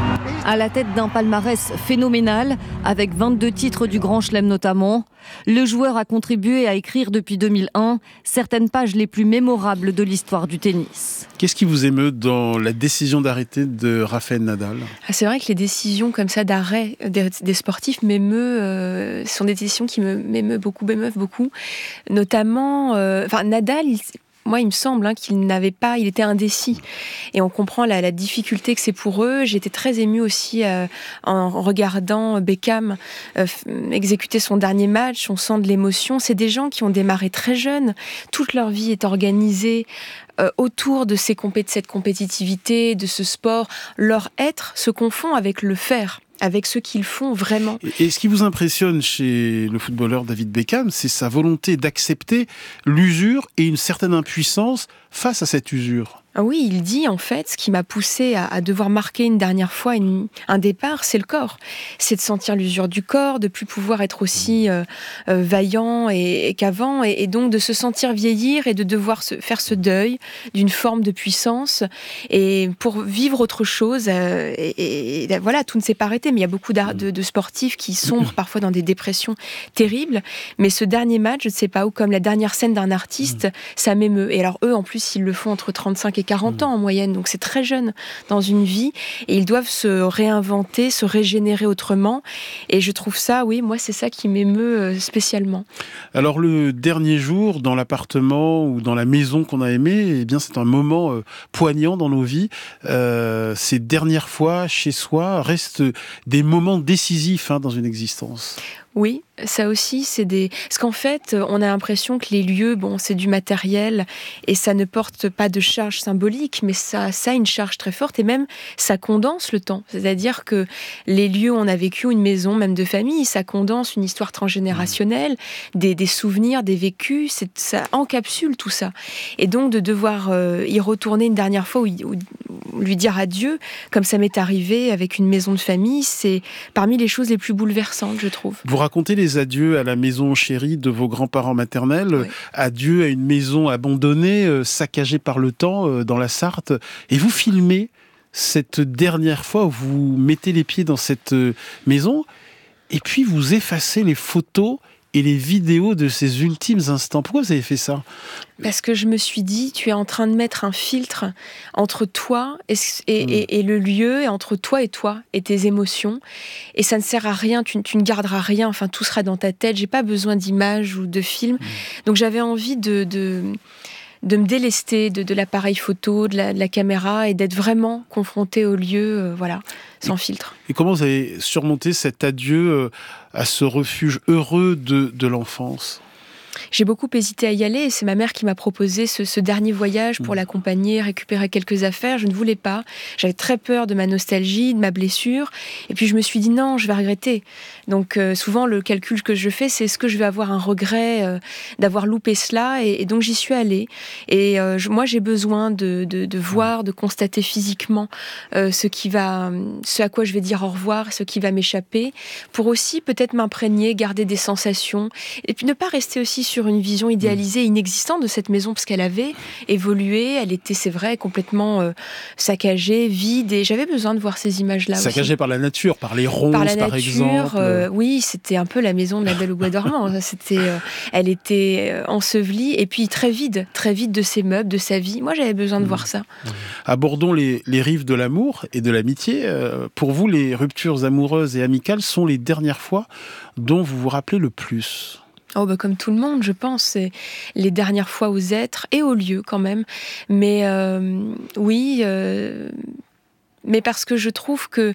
Speaker 9: À la tête d'un palmarès phénoménal, avec vingt-deux titres du Grand Chelem notamment, le joueur a contribué à écrire depuis deux mille un certaines pages les plus mémorables de l'histoire du tennis.
Speaker 2: Qu'est-ce qui vous émeut dans la décision d'arrêter de Rafael Nadal ?
Speaker 5: Ah, c'est vrai que les décisions comme ça d'arrêt des, des sportifs m'émeuvent, euh, sont des décisions qui me, m'émeuvent beaucoup, m'émeuvent beaucoup. Notamment, euh, enfin Nadal, il, moi, il me semble hein, qu'il n'avait pas, il était indécis. Et on comprend la, la difficulté que c'est pour eux. J'étais très émue aussi euh, en regardant Beckham euh, exécuter son dernier match. On sent de l'émotion. C'est des gens qui ont démarré très jeunes. Toute leur vie est organisée euh, autour de, ces compé- de cette compétitivité, de ce sport. Leur être se confond avec le faire, avec ce qu'ils font vraiment.
Speaker 2: Et ce qui vous impressionne chez le footballeur David Beckham, c'est sa volonté d'accepter l'usure et une certaine impuissance face à cette usure.
Speaker 5: Oui, il dit en fait, ce qui m'a poussé à, à devoir marquer une dernière fois une, un départ, c'est le corps. C'est de sentir l'usure du corps, de plus pouvoir être aussi euh, euh, vaillant et, et qu'avant, et, et donc de se sentir vieillir et de devoir se, faire ce deuil d'une forme de puissance et pour vivre autre chose. Euh, et, et voilà, tout ne s'est pas arrêté, mais il y a beaucoup de, de sportifs qui sombrent parfois dans des dépressions terribles. Mais ce dernier match, je ne sais pas où, comme la dernière scène d'un artiste, ça m'émeut. Et alors eux, en plus, ils le font entre trente-cinq et quarante ans en moyenne, donc c'est très jeune dans une vie, et ils doivent se réinventer, se régénérer autrement, et je trouve ça, oui, moi c'est ça qui m'émeut spécialement.
Speaker 2: Alors le dernier jour, dans l'appartement ou dans la maison qu'on a aimé, eh bien c'est un moment euh, poignant dans nos vies. Euh, ces dernières fois chez soi restent des moments décisifs hein, dans une existence.
Speaker 5: Oui, ça aussi, c'est des... Parce qu'en fait, on a l'impression que les lieux, bon, c'est du matériel et ça ne porte pas de charge symbolique, mais ça, ça a une charge très forte et même ça condense le temps. C'est-à-dire que les lieux où on a vécu, une maison, même de famille, ça condense une histoire transgénérationnelle, des, des souvenirs, des vécus, c'est, ça encapsule tout ça. Et donc de devoir euh, y retourner une dernière fois ou, ou, ou lui dire adieu, comme ça m'est arrivé avec une maison de famille, c'est parmi les choses les plus bouleversantes, je trouve.
Speaker 2: Vous racontez les adieux à la maison chérie de vos grands-parents maternels, oui. Adieu à une maison abandonnée, euh, saccagée par le temps euh, dans la Sarthe, et vous filmez cette dernière fois où vous mettez les pieds dans cette euh, maison, et puis vous effacez les photos et les vidéos de ces ultimes instants. Pourquoi vous avez fait ça ?
Speaker 5: Parce que je me suis dit, tu es en train de mettre un filtre entre toi et, et, mmh. et, et le lieu, et entre toi et toi, et tes émotions. Et ça ne sert à rien, tu, tu ne garderas rien, enfin tout sera dans ta tête. J'ai pas besoin d'images ou de films. Mmh. Donc j'avais envie de... de de me délester de, de l'appareil photo, de la, de la caméra, et d'être vraiment confrontée au lieu, euh, voilà, sans
Speaker 2: et,
Speaker 5: filtre.
Speaker 2: Et comment vous avez surmonté cet adieu euh, à ce refuge heureux de, de l'enfance ?
Speaker 5: J'ai beaucoup hésité à y aller et c'est ma mère qui m'a proposé ce, ce dernier voyage pour mmh. l'accompagner, récupérer quelques affaires. Je ne voulais pas. J'avais très peur de ma nostalgie, de ma blessure. Et puis je me suis dit non, je vais regretter. Donc euh, souvent le calcul que je fais, c'est est-ce que je vais avoir un regret euh, d'avoir loupé cela, et, et donc j'y suis allée. Et euh, je, moi j'ai besoin de, de, de voir, de constater physiquement euh, ce qui va, ce à quoi je vais dire au revoir, ce qui va m'échapper, pour aussi peut-être m'imprégner, garder des sensations, et puis ne pas rester aussi sur une vision idéalisée, inexistante de cette maison, parce qu'elle avait évolué, elle était, c'est vrai, complètement euh, saccagée, vide, et j'avais besoin de voir ces images-là.
Speaker 2: Saccagée
Speaker 5: aussi.
Speaker 2: par la nature, par les ronces,
Speaker 5: par, la
Speaker 2: par
Speaker 5: nature,
Speaker 2: exemple.
Speaker 5: Euh, oui, c'était un peu la maison de la Belle au Bois dormant. C'était, euh, elle était euh, ensevelie, et puis très vide, très vide de ses meubles, de sa vie. Moi, j'avais besoin de mmh. voir ça.
Speaker 2: Abordons les, les rives de l'amour et de l'amitié. Euh, pour vous, les ruptures amoureuses et amicales sont les dernières fois dont vous vous rappelez le plus ?
Speaker 5: Oh bah comme tout le monde, je pense, c'est les dernières fois aux êtres et aux lieux quand même. Mais euh, oui, euh, mais parce que je trouve que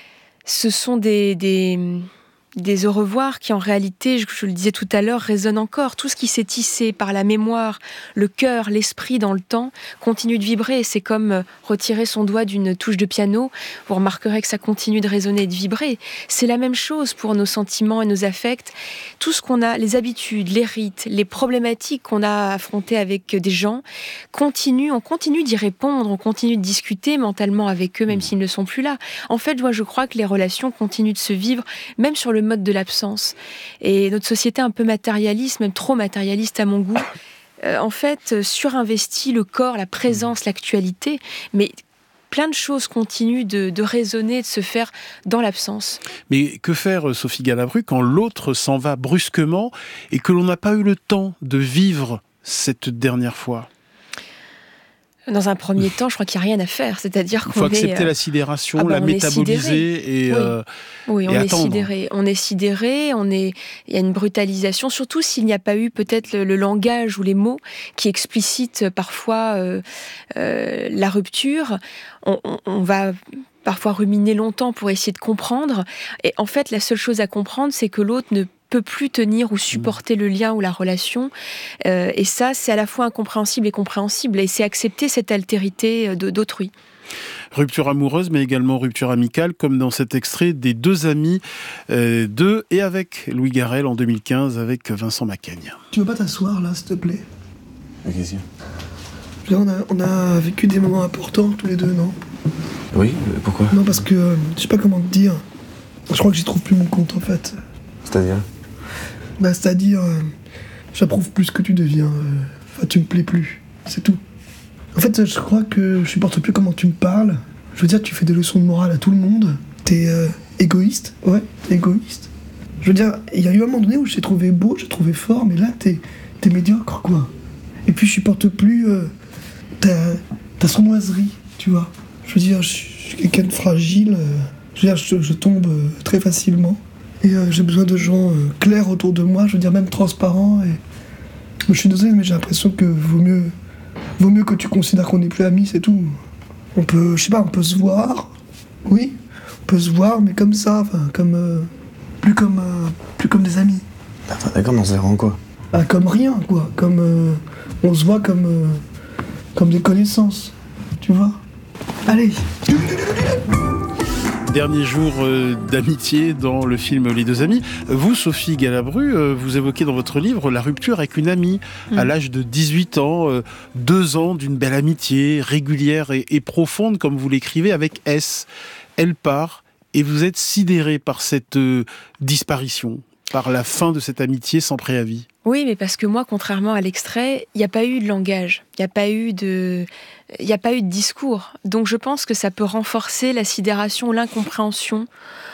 Speaker 5: ce sont des, des, des au revoir qui en réalité, je, je le disais tout à l'heure, résonnent encore. Tout ce qui s'est tissé par la mémoire, le cœur, l'esprit dans le temps, continue de vibrer. C'est comme retirer son doigt d'une touche de piano. Vous remarquerez que ça continue de résonner et de vibrer. C'est la même chose pour nos sentiments et nos affects. Tout ce qu'on a, les habitudes, les rites, les problématiques qu'on a affrontées avec des gens, continuent, on continue d'y répondre, on continue de discuter mentalement avec eux, même s'ils ne sont plus là. En fait, moi, je crois que les relations continuent de se vivre, même sur le mode de l'absence. Et notre société un peu matérialiste, même trop matérialiste à mon goût, euh, en fait, surinvestit le corps, la présence, l'actualité, mais plein de choses continuent de, de résonner, de se faire dans l'absence.
Speaker 2: Mais que faire, Sophie Galabru, quand l'autre s'en va brusquement et que l'on n'a pas eu le temps de vivre cette dernière fois ?
Speaker 5: Dans un premier temps, je crois qu'il n'y a rien à faire. C'est-à-dire qu'on
Speaker 2: Il faut accepter
Speaker 5: est,
Speaker 2: la sidération,
Speaker 5: ah bah,
Speaker 2: la métaboliser et,
Speaker 5: oui.
Speaker 2: euh,
Speaker 5: oui, on
Speaker 2: et
Speaker 5: est
Speaker 2: attendre.
Speaker 5: sidéré. On est sidéré, on est... il y a une brutalisation, surtout s'il n'y a pas eu peut-être le, le langage ou les mots qui explicitent parfois euh, euh, la rupture. On, on, on va parfois ruminer longtemps pour essayer de comprendre. Et en fait, la seule chose à comprendre, c'est que l'autre ne peut plus tenir ou supporter le lien ou la relation. Euh, et ça, c'est à la fois incompréhensible et compréhensible. Et c'est accepter cette altérité de, d'autrui.
Speaker 2: Rupture amoureuse, mais également rupture amicale, comme dans cet extrait des deux amis euh, de et avec Louis Garrel en deux mille quinze avec Vincent Macaigne.
Speaker 11: Tu veux pas t'asseoir là, s'il te plaît ?
Speaker 12: Qu'est-ce qu'il y a ?
Speaker 11: Là, on a, on a vécu des moments importants tous les deux, non ?
Speaker 12: Oui, euh, pourquoi ?
Speaker 11: Non, parce que euh, je sais pas comment te dire. Je crois que j'y trouve plus mon compte en fait.
Speaker 12: C'est-à-dire ?
Speaker 11: Bah, c'est-à-dire, euh, j'approuve plus ce que tu deviens. Enfin, euh, tu me plais plus. C'est tout. En fait, je crois que je supporte plus comment tu me parles. Je veux dire, tu fais des leçons de morale à tout le monde. T'es euh, égoïste. Ouais, t'es égoïste. Je veux dire, il y a eu un moment donné où je t'ai trouvé beau, je t'ai trouvé fort, mais là, t'es, t'es médiocre, quoi. Et puis, je supporte plus euh, ta, ta sournoiserie, tu vois. Je veux dire, je suis quelqu'un de fragile. Euh, je veux dire, je, je tombe euh, très facilement. Et euh, j'ai besoin de gens euh, clairs autour de moi, je veux dire même transparents. Et... Je suis désolé, mais j'ai l'impression que vaut mieux, vaut mieux que tu considères qu'on n'est plus amis, c'est tout. On peut, je sais pas, on peut se voir, oui, on peut se voir, mais comme ça, enfin, comme, euh, plus comme, euh, plus comme des amis.
Speaker 12: Enfin, d'accord, mais on se verra en quoi ?
Speaker 11: Bah, comme rien, quoi. Comme, euh, on se voit comme, euh, comme des connaissances, tu vois. Allez.
Speaker 2: Dernier jour euh, d'amitié dans le film Les Deux Amis. Vous, Sophie Galabru, euh, vous évoquez dans votre livre la rupture avec une amie mmh. à l'âge de dix-huit ans, euh, deux ans d'une belle amitié régulière et, et profonde, comme vous l'écrivez, avec S. Elle part et vous êtes sidéré par cette euh, disparition, par la fin de cette amitié sans préavis.
Speaker 5: Oui, mais parce que moi, contrairement à l'extrait, il n'y a pas eu de langage, il n'y a pas eu de... il n'y a pas eu de discours. Donc je pense que ça peut renforcer la sidération, l'incompréhension.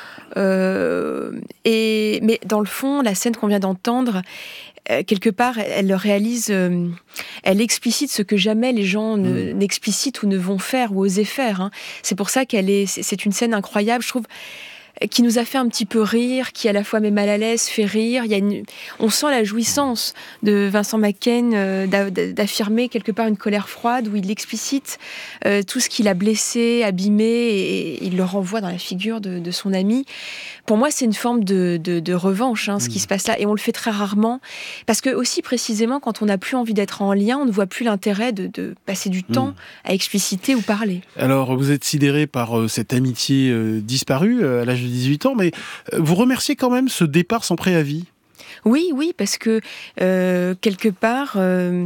Speaker 5: Euh, et, mais dans le fond, la scène qu'on vient d'entendre, euh, quelque part, elle le réalise, euh, elle explicite ce que jamais les gens ne, mmh. n'explicitent ou ne vont faire ou oser faire. Hein. C'est pour ça qu'elle est, c'est une scène incroyable, je trouve, qui nous a fait un petit peu rire, qui à la fois met mal à l'aise, fait rire. Il y a une... On sent la jouissance de Vincent Macaigne euh, d'affirmer quelque part une colère froide où il explicite euh, tout ce qu'il a blessé, abîmé, et, et il le renvoie dans la figure de, de son ami. Pour moi, c'est une forme de, de, de revanche, hein, ce mmh. qui se passe là, et on le fait très rarement, parce que aussi précisément, quand on n'a plus envie d'être en lien, on ne voit plus l'intérêt de, de passer du mmh. temps à expliciter ou parler.
Speaker 2: Alors, vous êtes sidéré par euh, cette amitié euh, disparue euh, à l'âge de dix-huit ans, mais euh, vous remerciez quand même ce départ sans préavis.
Speaker 5: Oui, oui, parce que euh, quelque part, euh,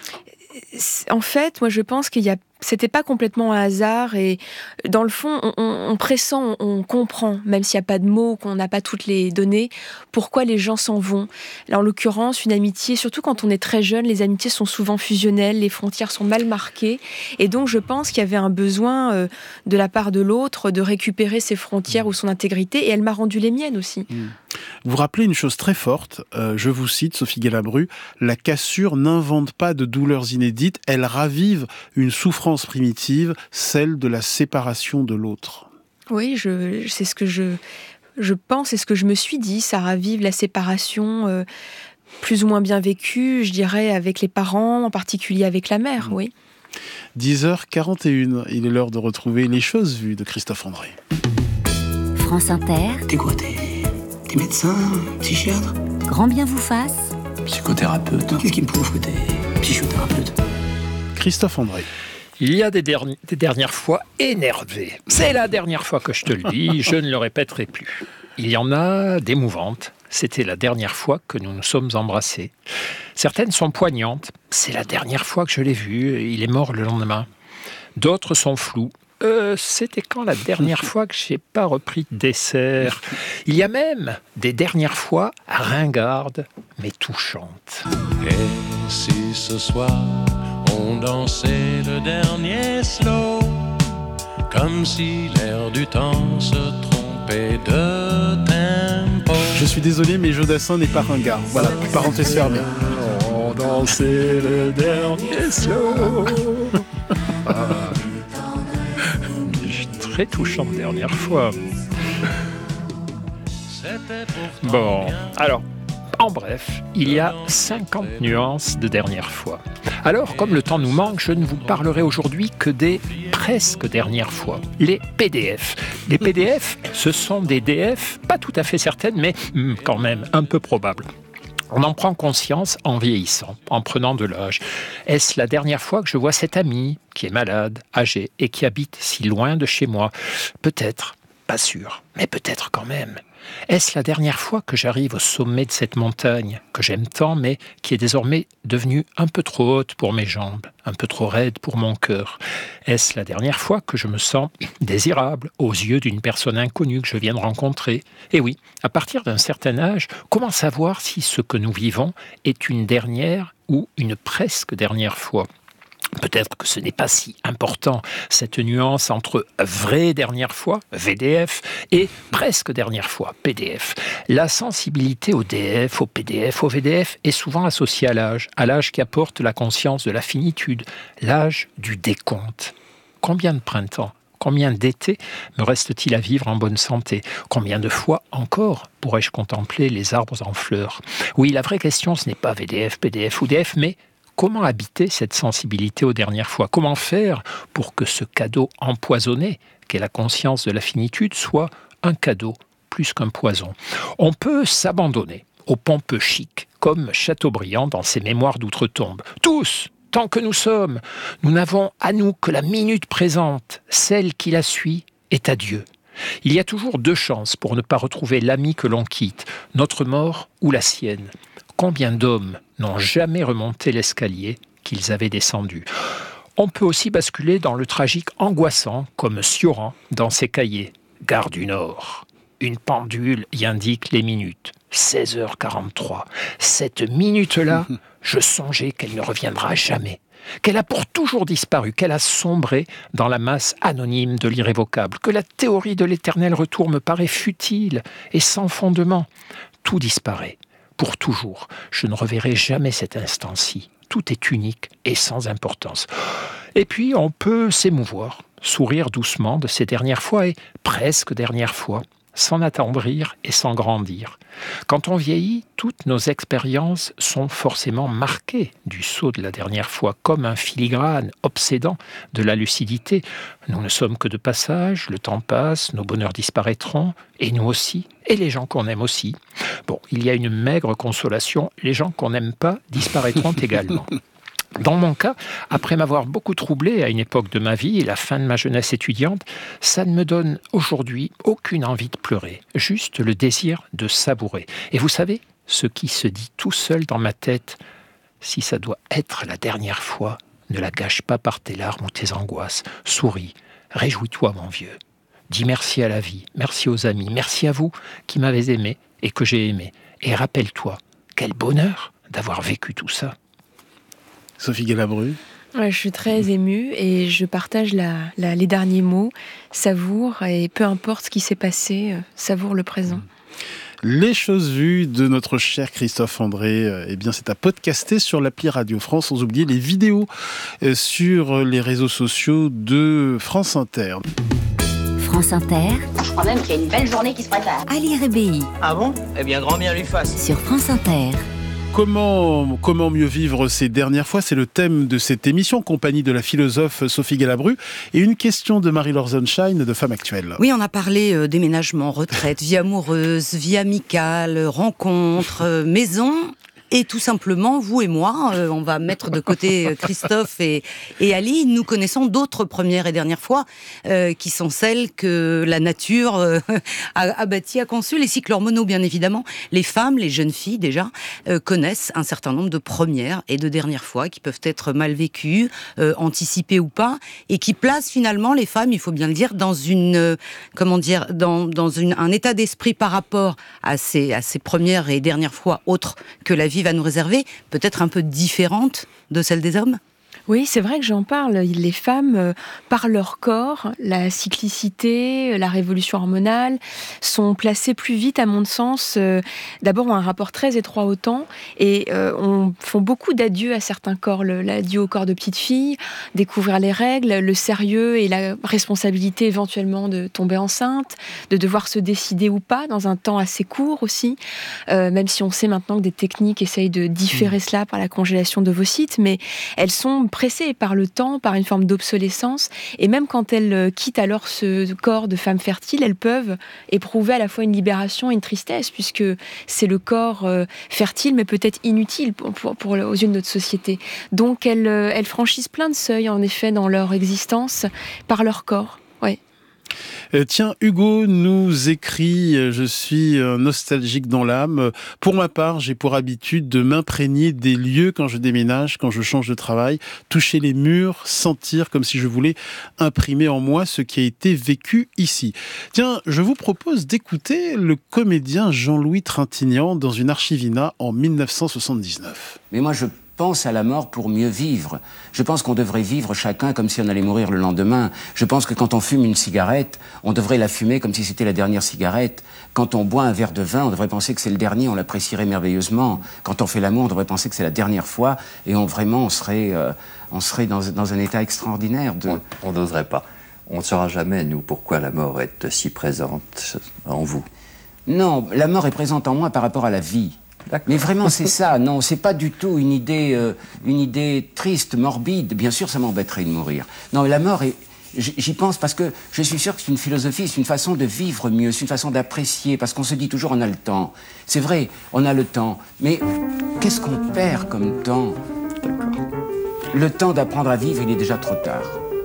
Speaker 5: en fait, moi je pense qu'il y a c'était pas complètement un hasard et dans le fond, on, on, on pressent, on, on comprend, même s'il n'y a pas de mots, qu'on n'a pas toutes les données, pourquoi les gens s'en vont. Là, en l'occurrence, une amitié, surtout quand on est très jeune, les amitiés sont souvent fusionnelles, les frontières sont mal marquées et donc je pense qu'il y avait un besoin euh, de la part de l'autre de récupérer ses frontières mmh. ou son intégrité et elle m'a rendu les miennes aussi.
Speaker 2: Mmh. Vous rappelez une chose très forte, euh, je vous cite, Sophie Galabru, la cassure n'invente pas de douleurs inédites, elle ravive une souffrance primitive, celle de la séparation de l'autre.
Speaker 5: Oui, je, c'est ce que je, je pense et ce que je me suis dit, ça ravive la séparation euh, plus ou moins bien vécue, je dirais, avec les parents, en particulier avec la mère, mmh. oui.
Speaker 2: dix heures quarante et une, il est l'heure de retrouver Les Choses Vues de Christophe André.
Speaker 3: France Inter.
Speaker 13: T'es quoi, t'es, t'es médecin, psychiatre ?
Speaker 3: Grand bien vous fasse.
Speaker 13: Psychothérapeute. Qu'est-ce qui me prouve que t'es psychothérapeute ?
Speaker 2: Christophe André.
Speaker 6: Il y a des, derni- des dernières fois énervées. C'est la dernière fois que je te le dis, je ne le répéterai plus. Il y en a d'émouvantes. C'était la dernière fois que nous nous sommes embrassés. Certaines sont poignantes. C'est la dernière fois que je l'ai vu. Il est mort le lendemain. D'autres sont floues. Euh, c'était quand la dernière fois que je n'ai pas repris de dessert. Il y a même des dernières fois ringardes, mais touchantes.
Speaker 14: Et si ce soir on dansait le dernier slow comme si l'air du temps se trompait de tempo.
Speaker 2: Je suis désolé, mais Jodassin n'est pas ringard. Voilà, parenthèse fermée.
Speaker 6: On dansait le dernier slow. Ah. Très touchante dernière fois. Bon, alors, en bref, il y a cinquante nuances de dernière fois. Alors, comme le temps nous manque, je ne vous parlerai aujourd'hui que des presque dernières fois, les P D F. Les P D F, ce sont des D F, pas tout à fait certaines, mais hmm, quand même un peu probables. On en prend conscience en vieillissant, en prenant de l'âge. Est-ce la dernière fois que je vois cet ami qui est malade, âgé et qui habite si loin de chez moi ? Peut-être, pas sûr, mais peut-être quand même. Est-ce la dernière fois que j'arrive au sommet de cette montagne que j'aime tant, mais qui est désormais devenue un peu trop haute pour mes jambes, un peu trop raide pour mon cœur ? Est-ce la dernière fois que je me sens désirable aux yeux d'une personne inconnue que je viens de rencontrer ? Et oui, à partir d'un certain âge, comment savoir si ce que nous vivons est une dernière ou une presque dernière fois ? Peut-être que ce n'est pas si important, cette nuance entre vraie dernière fois, V D F, et presque dernière fois, P D F. La sensibilité au D F, au P D F, au V D F est souvent associée à l'âge, à l'âge qui apporte la conscience de la finitude, l'âge du décompte. Combien de printemps, combien d'étés me reste-t-il à vivre en bonne santé ? Combien de fois encore pourrais-je contempler les arbres en fleurs ? Oui, la vraie question, ce n'est pas V D F, P D F ou D F, mais comment habiter cette sensibilité aux dernières fois ? Comment faire pour que ce cadeau empoisonné, qu'est la conscience de la finitude, soit un cadeau plus qu'un poison ? On peut s'abandonner au pompeux chic, comme Chateaubriand dans ses Mémoires d'outre-tombe. Tous, tant que nous sommes, nous n'avons à nous que la minute présente, celle qui la suit est à Dieu. Il y a toujours deux chances pour ne pas retrouver l'ami que l'on quitte, notre mort ou la sienne. Combien d'hommes n'ont jamais remonté l'escalier qu'ils avaient descendu ? On peut aussi basculer dans le tragique angoissant, comme Sioran dans ses cahiers. Gare du Nord. Une pendule y indique les minutes. seize heures quarante-trois. Cette minute-là, je songeais qu'elle ne reviendra jamais. Qu'elle a pour toujours disparu, qu'elle a sombré dans la masse anonyme de l'irrévocable, que la théorie de l'éternel retour me paraît futile et sans fondement. Tout disparaît. Pour toujours. Je ne reverrai jamais cet instant-ci. Tout est unique et sans importance. Et puis, on peut s'émouvoir, sourire doucement de ces dernières fois et presque dernières fois, s'en attendrir et s'en grandir. Quand on vieillit, toutes nos expériences sont forcément marquées du sceau de la dernière fois, comme un filigrane obsédant de la lucidité. Nous ne sommes que de passage, le temps passe, nos bonheurs disparaîtront, et nous aussi, et les gens qu'on aime aussi. Bon, il y a une maigre consolation, les gens qu'on n'aime pas disparaîtront également. Dans mon cas, après m'avoir beaucoup troublé à une époque de ma vie et la fin de ma jeunesse étudiante, ça ne me donne aujourd'hui aucune envie de pleurer, juste le désir de savourer. Et vous savez, ce qui se dit tout seul dans ma tête, si ça doit être la dernière fois, ne la gâche pas par tes larmes ou tes angoisses. Souris, réjouis-toi mon vieux. Dis merci à la vie, merci aux amis, merci à vous qui m'avez aimé et que j'ai aimé. Et rappelle-toi, quel bonheur d'avoir vécu tout ça.
Speaker 2: Sophie Galabru.
Speaker 5: Ouais, je suis très émue et je partage la, la, les derniers mots. Savoure, et peu importe ce qui s'est passé, savoure le présent.
Speaker 2: Les choses vues de notre cher Christophe André, eh bien c'est à podcaster sur l'appli Radio France, sans oublier les vidéos sur les réseaux sociaux de France Inter.
Speaker 3: France Inter.
Speaker 15: Je crois même qu'il y a une belle journée qui se prépare.
Speaker 3: À l'I R B I.
Speaker 13: Ah bon ? Eh bien, grand bien lui fasse.
Speaker 3: Sur France Inter.
Speaker 2: Comment, comment mieux vivre ces dernières fois ? C'est le thème de cette émission, compagnie de la philosophe Sophie Galabru. Et une question de Marie-Laure Sunshine de Femme Actuelle.
Speaker 1: Oui, on a parlé euh, déménagement, retraite, vie amoureuse, vie amicale, rencontre, euh, maison. Et tout simplement, vous et moi, euh, on va mettre de côté Christophe et, et Ali, nous connaissons d'autres premières et dernières fois, euh, qui sont celles que la nature euh, a, a bâties, a conçues, les cycles hormonaux bien évidemment. Les femmes, les jeunes filles déjà, euh, connaissent un certain nombre de premières et de dernières fois qui peuvent être mal vécues, euh, anticipées ou pas, et qui placent finalement les femmes, il faut bien le dire, dans une, euh, comment dire, dans, dans une, un état d'esprit par rapport à ces, à ces premières et dernières fois autres que la vie va nous réserver, peut-être un peu différente de celle des hommes ?
Speaker 5: Oui, c'est vrai que j'en parle. Les femmes, euh, par leur corps, la cyclicité, la révolution hormonale, sont placées plus vite, à mon sens. Euh, d'abord, ont un rapport très étroit au temps et euh, on font beaucoup d'adieux à certains corps. Le, l'adieu au corps de petite fille, découvrir les règles, le sérieux et la responsabilité éventuellement de tomber enceinte, de devoir se décider ou pas dans un temps assez court aussi. Euh, même si on sait maintenant que des techniques essayent de différer mmh. cela par la congélation d'ovocytes, mais elles sont pressées par le temps, par une forme d'obsolescence, et même quand elles quittent alors ce corps de femme fertile, elles peuvent éprouver à la fois une libération et une tristesse, puisque c'est le corps euh, fertile, mais peut-être inutile pour, pour, pour, aux yeux de notre société. Donc elles, elles franchissent plein de seuils, en effet, dans leur existence, par leur corps. Ouais.
Speaker 2: Euh, tiens, Hugo nous écrit euh, « Je suis euh, nostalgique dans l'âme. Pour ma part, j'ai pour habitude de m'imprégner des lieux quand je déménage, quand je change de travail, toucher les murs, sentir comme si je voulais imprimer en moi ce qui a été vécu ici. » Tiens, je vous propose d'écouter le comédien Jean-Louis Trintignant dans une archivina en dix-neuf cent soixante-dix-neuf.
Speaker 16: Mais moi, je pense à la mort pour mieux vivre. Je pense qu'on devrait vivre chacun comme si on allait mourir le lendemain. Je pense que quand on fume une cigarette, on devrait la fumer comme si c'était la dernière cigarette. Quand on boit un verre de vin, on devrait penser que c'est le dernier, on l'apprécierait merveilleusement. Quand on fait l'amour, on devrait penser que c'est la dernière fois et on vraiment on serait, euh, on serait dans, dans un état extraordinaire. De...
Speaker 17: On n'oserait pas. On ne saura jamais, nous, pourquoi la mort est si présente en vous.
Speaker 16: Non, la mort est présente en moi par rapport à la vie. Mais vraiment, c'est ça. Non, c'est pas du tout une idée, euh, une idée triste, morbide. Bien sûr, ça m'embêterait de mourir. Non, la mort est... J'y pense parce que je suis sûr que c'est une philosophie, c'est une façon de vivre mieux, c'est une façon d'apprécier, parce qu'on se dit toujours on a le temps. C'est vrai, on a le temps. Mais qu'est-ce qu'on perd comme temps ? Le temps d'apprendre à vivre, il est déjà trop tard.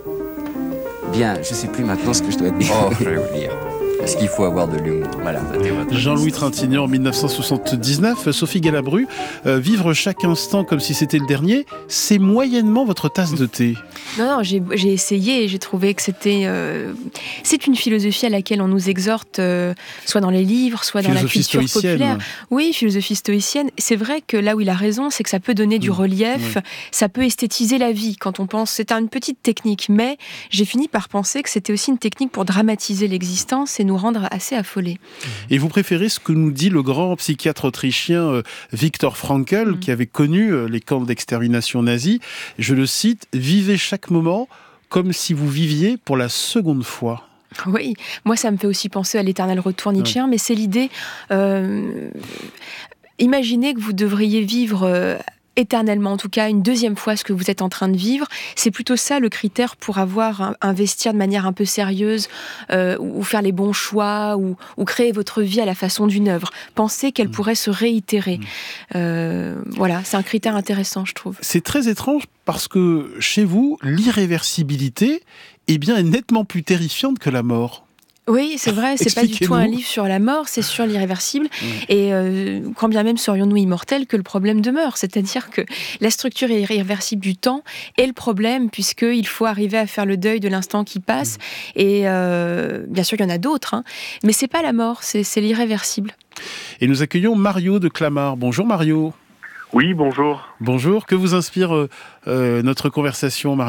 Speaker 16: Bien, je sais plus maintenant ce que je dois dire.
Speaker 17: Oh, je vais vous dire. Est-ce qu'il faut avoir de l'humour ?
Speaker 16: Voilà.
Speaker 2: Jean-Louis Trintignant en dix-neuf cent soixante-dix-neuf. Sophie Galabru, euh, vivre chaque instant comme si c'était le dernier, c'est moyennement votre tasse de thé.
Speaker 5: Non, non, j'ai, j'ai essayé et j'ai trouvé que c'était... Euh, c'est une philosophie à laquelle on nous exhorte, euh, soit dans les livres, soit dans
Speaker 2: philosophie
Speaker 5: la culture
Speaker 2: stoïcienne.
Speaker 5: populaire. Oui, philosophie stoïcienne. C'est vrai que là où il a raison, c'est que ça peut donner du relief, oui. Ça peut esthétiser la vie quand on pense... C'est une petite technique, mais j'ai fini par penser que c'était aussi une technique pour dramatiser l'existence et nous rendre assez affolés.
Speaker 2: Et vous préférez ce que nous dit le grand psychiatre autrichien euh, Viktor Frankl, mmh. qui avait connu euh, les camps d'extermination nazis. Je le cite, « Vivez chaque moment comme si vous viviez pour la seconde fois ».
Speaker 5: Oui, moi ça me fait aussi penser à l'éternel retour nietzschéen, ouais. Mais c'est l'idée... Euh, imaginez que vous devriez vivre... Euh, éternellement, en tout cas, une deuxième fois ce que vous êtes en train de vivre. C'est plutôt ça le critère pour avoir un, investir de manière un peu sérieuse euh, ou faire les bons choix ou, ou créer votre vie à la façon d'une œuvre. Pensez qu'elle mmh. pourrait se réitérer. Mmh. Euh, voilà, c'est un critère intéressant, je trouve.
Speaker 2: C'est très étrange parce que chez vous, l'irréversibilité eh bien, est nettement plus terrifiante que la mort.
Speaker 5: Oui, c'est vrai, c'est pas du tout un livre sur la mort, c'est sur l'irréversible. Mmh. Et euh, quand bien même serions-nous immortels, que le problème demeure. C'est-à-dire que la structure irréversible du temps est le problème, puisqu'il faut arriver à faire le deuil de l'instant qui passe. Mmh. Et euh, bien sûr, il y en a d'autres, hein, mais c'est pas la mort, c'est, c'est l'irréversible.
Speaker 2: Et nous accueillons Mario de Clamart. Bonjour Mario.
Speaker 18: Oui, bonjour.
Speaker 2: Bonjour, que vous inspire euh, euh, notre conversation, Mario ?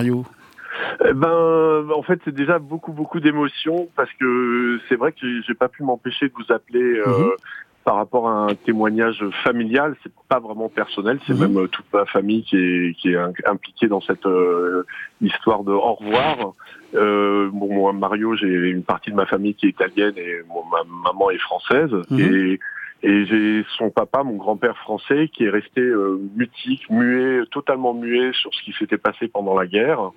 Speaker 18: Ben, en fait, c'est déjà beaucoup, beaucoup d'émotions parce que c'est vrai que j'ai, j'ai pas pu m'empêcher de vous appeler euh, mmh. par rapport à un témoignage familial. C'est pas vraiment personnel, c'est mmh. même euh, toute ma famille qui est, qui est impliquée dans cette euh, histoire de au revoir. Euh, bon, moi, Mario, j'ai une partie de ma famille qui est italienne et bon, ma maman est française mmh. et Et j'ai son papa, mon grand-père français, qui est resté euh, mutique, muet, totalement muet sur ce qui s'était passé pendant la guerre.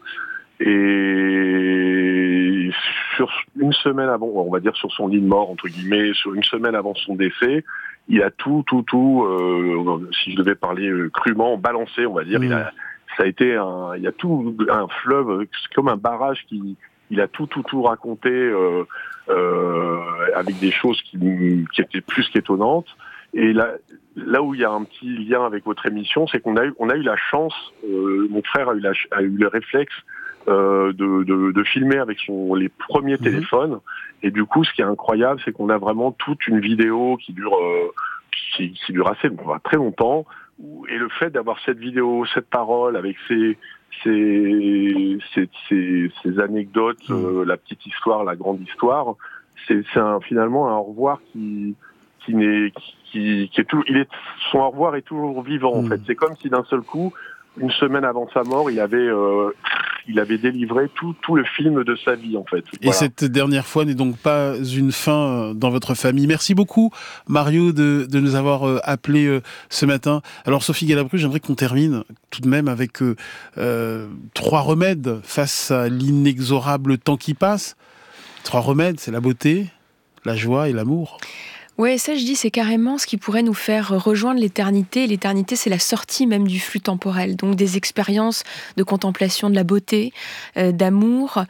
Speaker 18: Et sur une semaine avant, on va dire sur son lit de mort, entre guillemets, sur une semaine avant son décès, il a tout, tout, tout, euh, si je devais parler euh, crûment, balancé, on va dire. Mmh. Il a, ça a été un, il y a tout un fleuve, c'est comme un barrage qui, il a tout, tout, tout raconté euh, euh, avec des choses qui, qui étaient plus qu'étonnantes. Et là, là où il y a un petit lien avec votre émission, c'est qu'on a eu, on a eu la chance, euh, mon frère a eu, la, a eu le réflexe euh, de, de, de filmer avec son, les premiers mmh. téléphones. Et du coup, ce qui est incroyable, c'est qu'on a vraiment toute une vidéo qui dure, euh, qui, qui dure assez, bon, très longtemps. Et le fait d'avoir cette vidéo, cette parole, avec ces, ces, ces, ces, ces anecdotes, mmh. euh, la petite histoire, la grande histoire, c'est, c'est un, finalement un au revoir qui, qui n'est, qui, qui, qui est tout, il est, son au revoir est toujours vivant, mmh. en fait. C'est comme si d'un seul coup, une semaine avant sa mort, il avait, euh, il avait délivré tout, tout le film de sa vie, en fait.
Speaker 2: Et voilà. Cette dernière fois n'est donc pas une fin dans votre famille. Merci beaucoup, Mario, de, de nous avoir appelés euh, ce matin. Alors, Sophie Galabru, j'aimerais qu'on termine tout de même avec euh, euh, trois remèdes face à l'inexorable temps qui passe. Trois remèdes, c'est la beauté, la joie et l'amour.
Speaker 5: Ouais, ça je dis, c'est carrément ce qui pourrait nous faire rejoindre l'éternité. L'éternité, c'est la sortie même du flux temporel. Donc des expériences de contemplation de la beauté, euh, d'amour,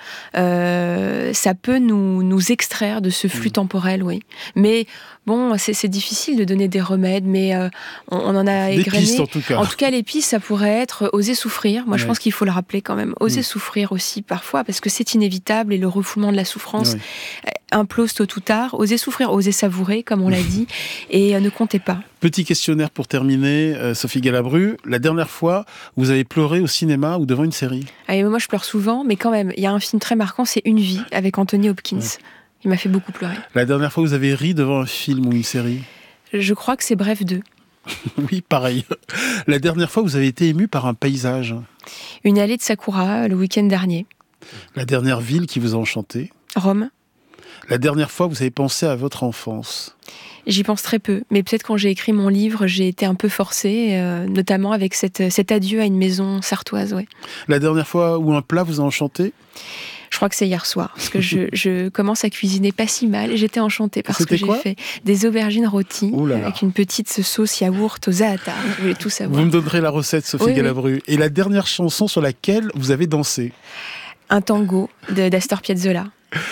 Speaker 5: euh, ça peut nous, nous extraire de ce flux mmh. temporel, oui. Mais bon, c'est, c'est difficile de donner des remèdes, mais euh, on, on en a égrené.
Speaker 2: Des pistes, en tout cas.
Speaker 5: En tout cas, les pistes, ça pourrait être oser souffrir. Moi, ouais. je pense qu'il faut le rappeler quand même. Oser mmh. souffrir aussi, parfois, parce que c'est inévitable et le refoulement de la souffrance ouais. implose tôt ou tard. Oser souffrir, oser savourer, comme on l'a dit, et euh, ne comptez pas.
Speaker 2: Petit questionnaire pour terminer, euh, Sophie Galabru. La dernière fois, vous avez pleuré au cinéma ou devant une série ?
Speaker 5: Allez, moi, je pleure souvent, mais quand même, il y a un film très marquant, c'est Une vie, avec Anthony Hopkins. Ouais. Il m'a fait beaucoup pleurer.
Speaker 2: La dernière fois, vous avez ri devant un film ou une série ?
Speaker 5: Je crois que c'est Bref deux.
Speaker 2: Oui, pareil. La dernière fois, vous avez été ému par un paysage ?
Speaker 5: Une allée de Sakura, le week-end dernier.
Speaker 2: La dernière ville qui vous a enchanté ?
Speaker 5: Rome.
Speaker 2: La dernière fois, vous avez pensé à votre enfance ?
Speaker 5: J'y pense très peu, mais peut-être quand j'ai écrit mon livre, j'ai été un peu forcée, euh, notamment avec cette, cet adieu à une maison sartoise. Ouais.
Speaker 2: La dernière fois où un plat vous a enchanté ?
Speaker 5: Je crois que c'est hier soir, parce que je, je commence à cuisiner pas si mal et j'étais enchantée parce
Speaker 2: C'était
Speaker 5: que j'ai
Speaker 2: quoi
Speaker 5: fait des aubergines rôties
Speaker 2: Ouh là là.
Speaker 5: avec une petite sauce yaourt au za'atar. Je voulais tout savoir.
Speaker 2: Vous me donnerez la recette, Sophie oui, Galabru. Oui. Et la dernière chanson sur laquelle vous avez dansé ?
Speaker 5: Un tango de, d'Astor Piazzolla.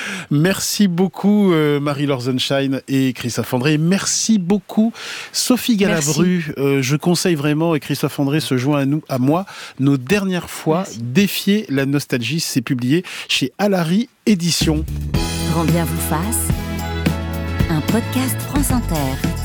Speaker 2: Merci beaucoup euh, Marie-Laure Sonnenschein et Christophe André. Merci beaucoup Sophie Galabru. Euh, je conseille vraiment, et Christophe André se joint à nous, à moi, Nos dernières fois, Merci. Défier la nostalgie. C'est publié chez Alary Éditions.
Speaker 3: Grand bien vous fasse. Un podcast France Inter.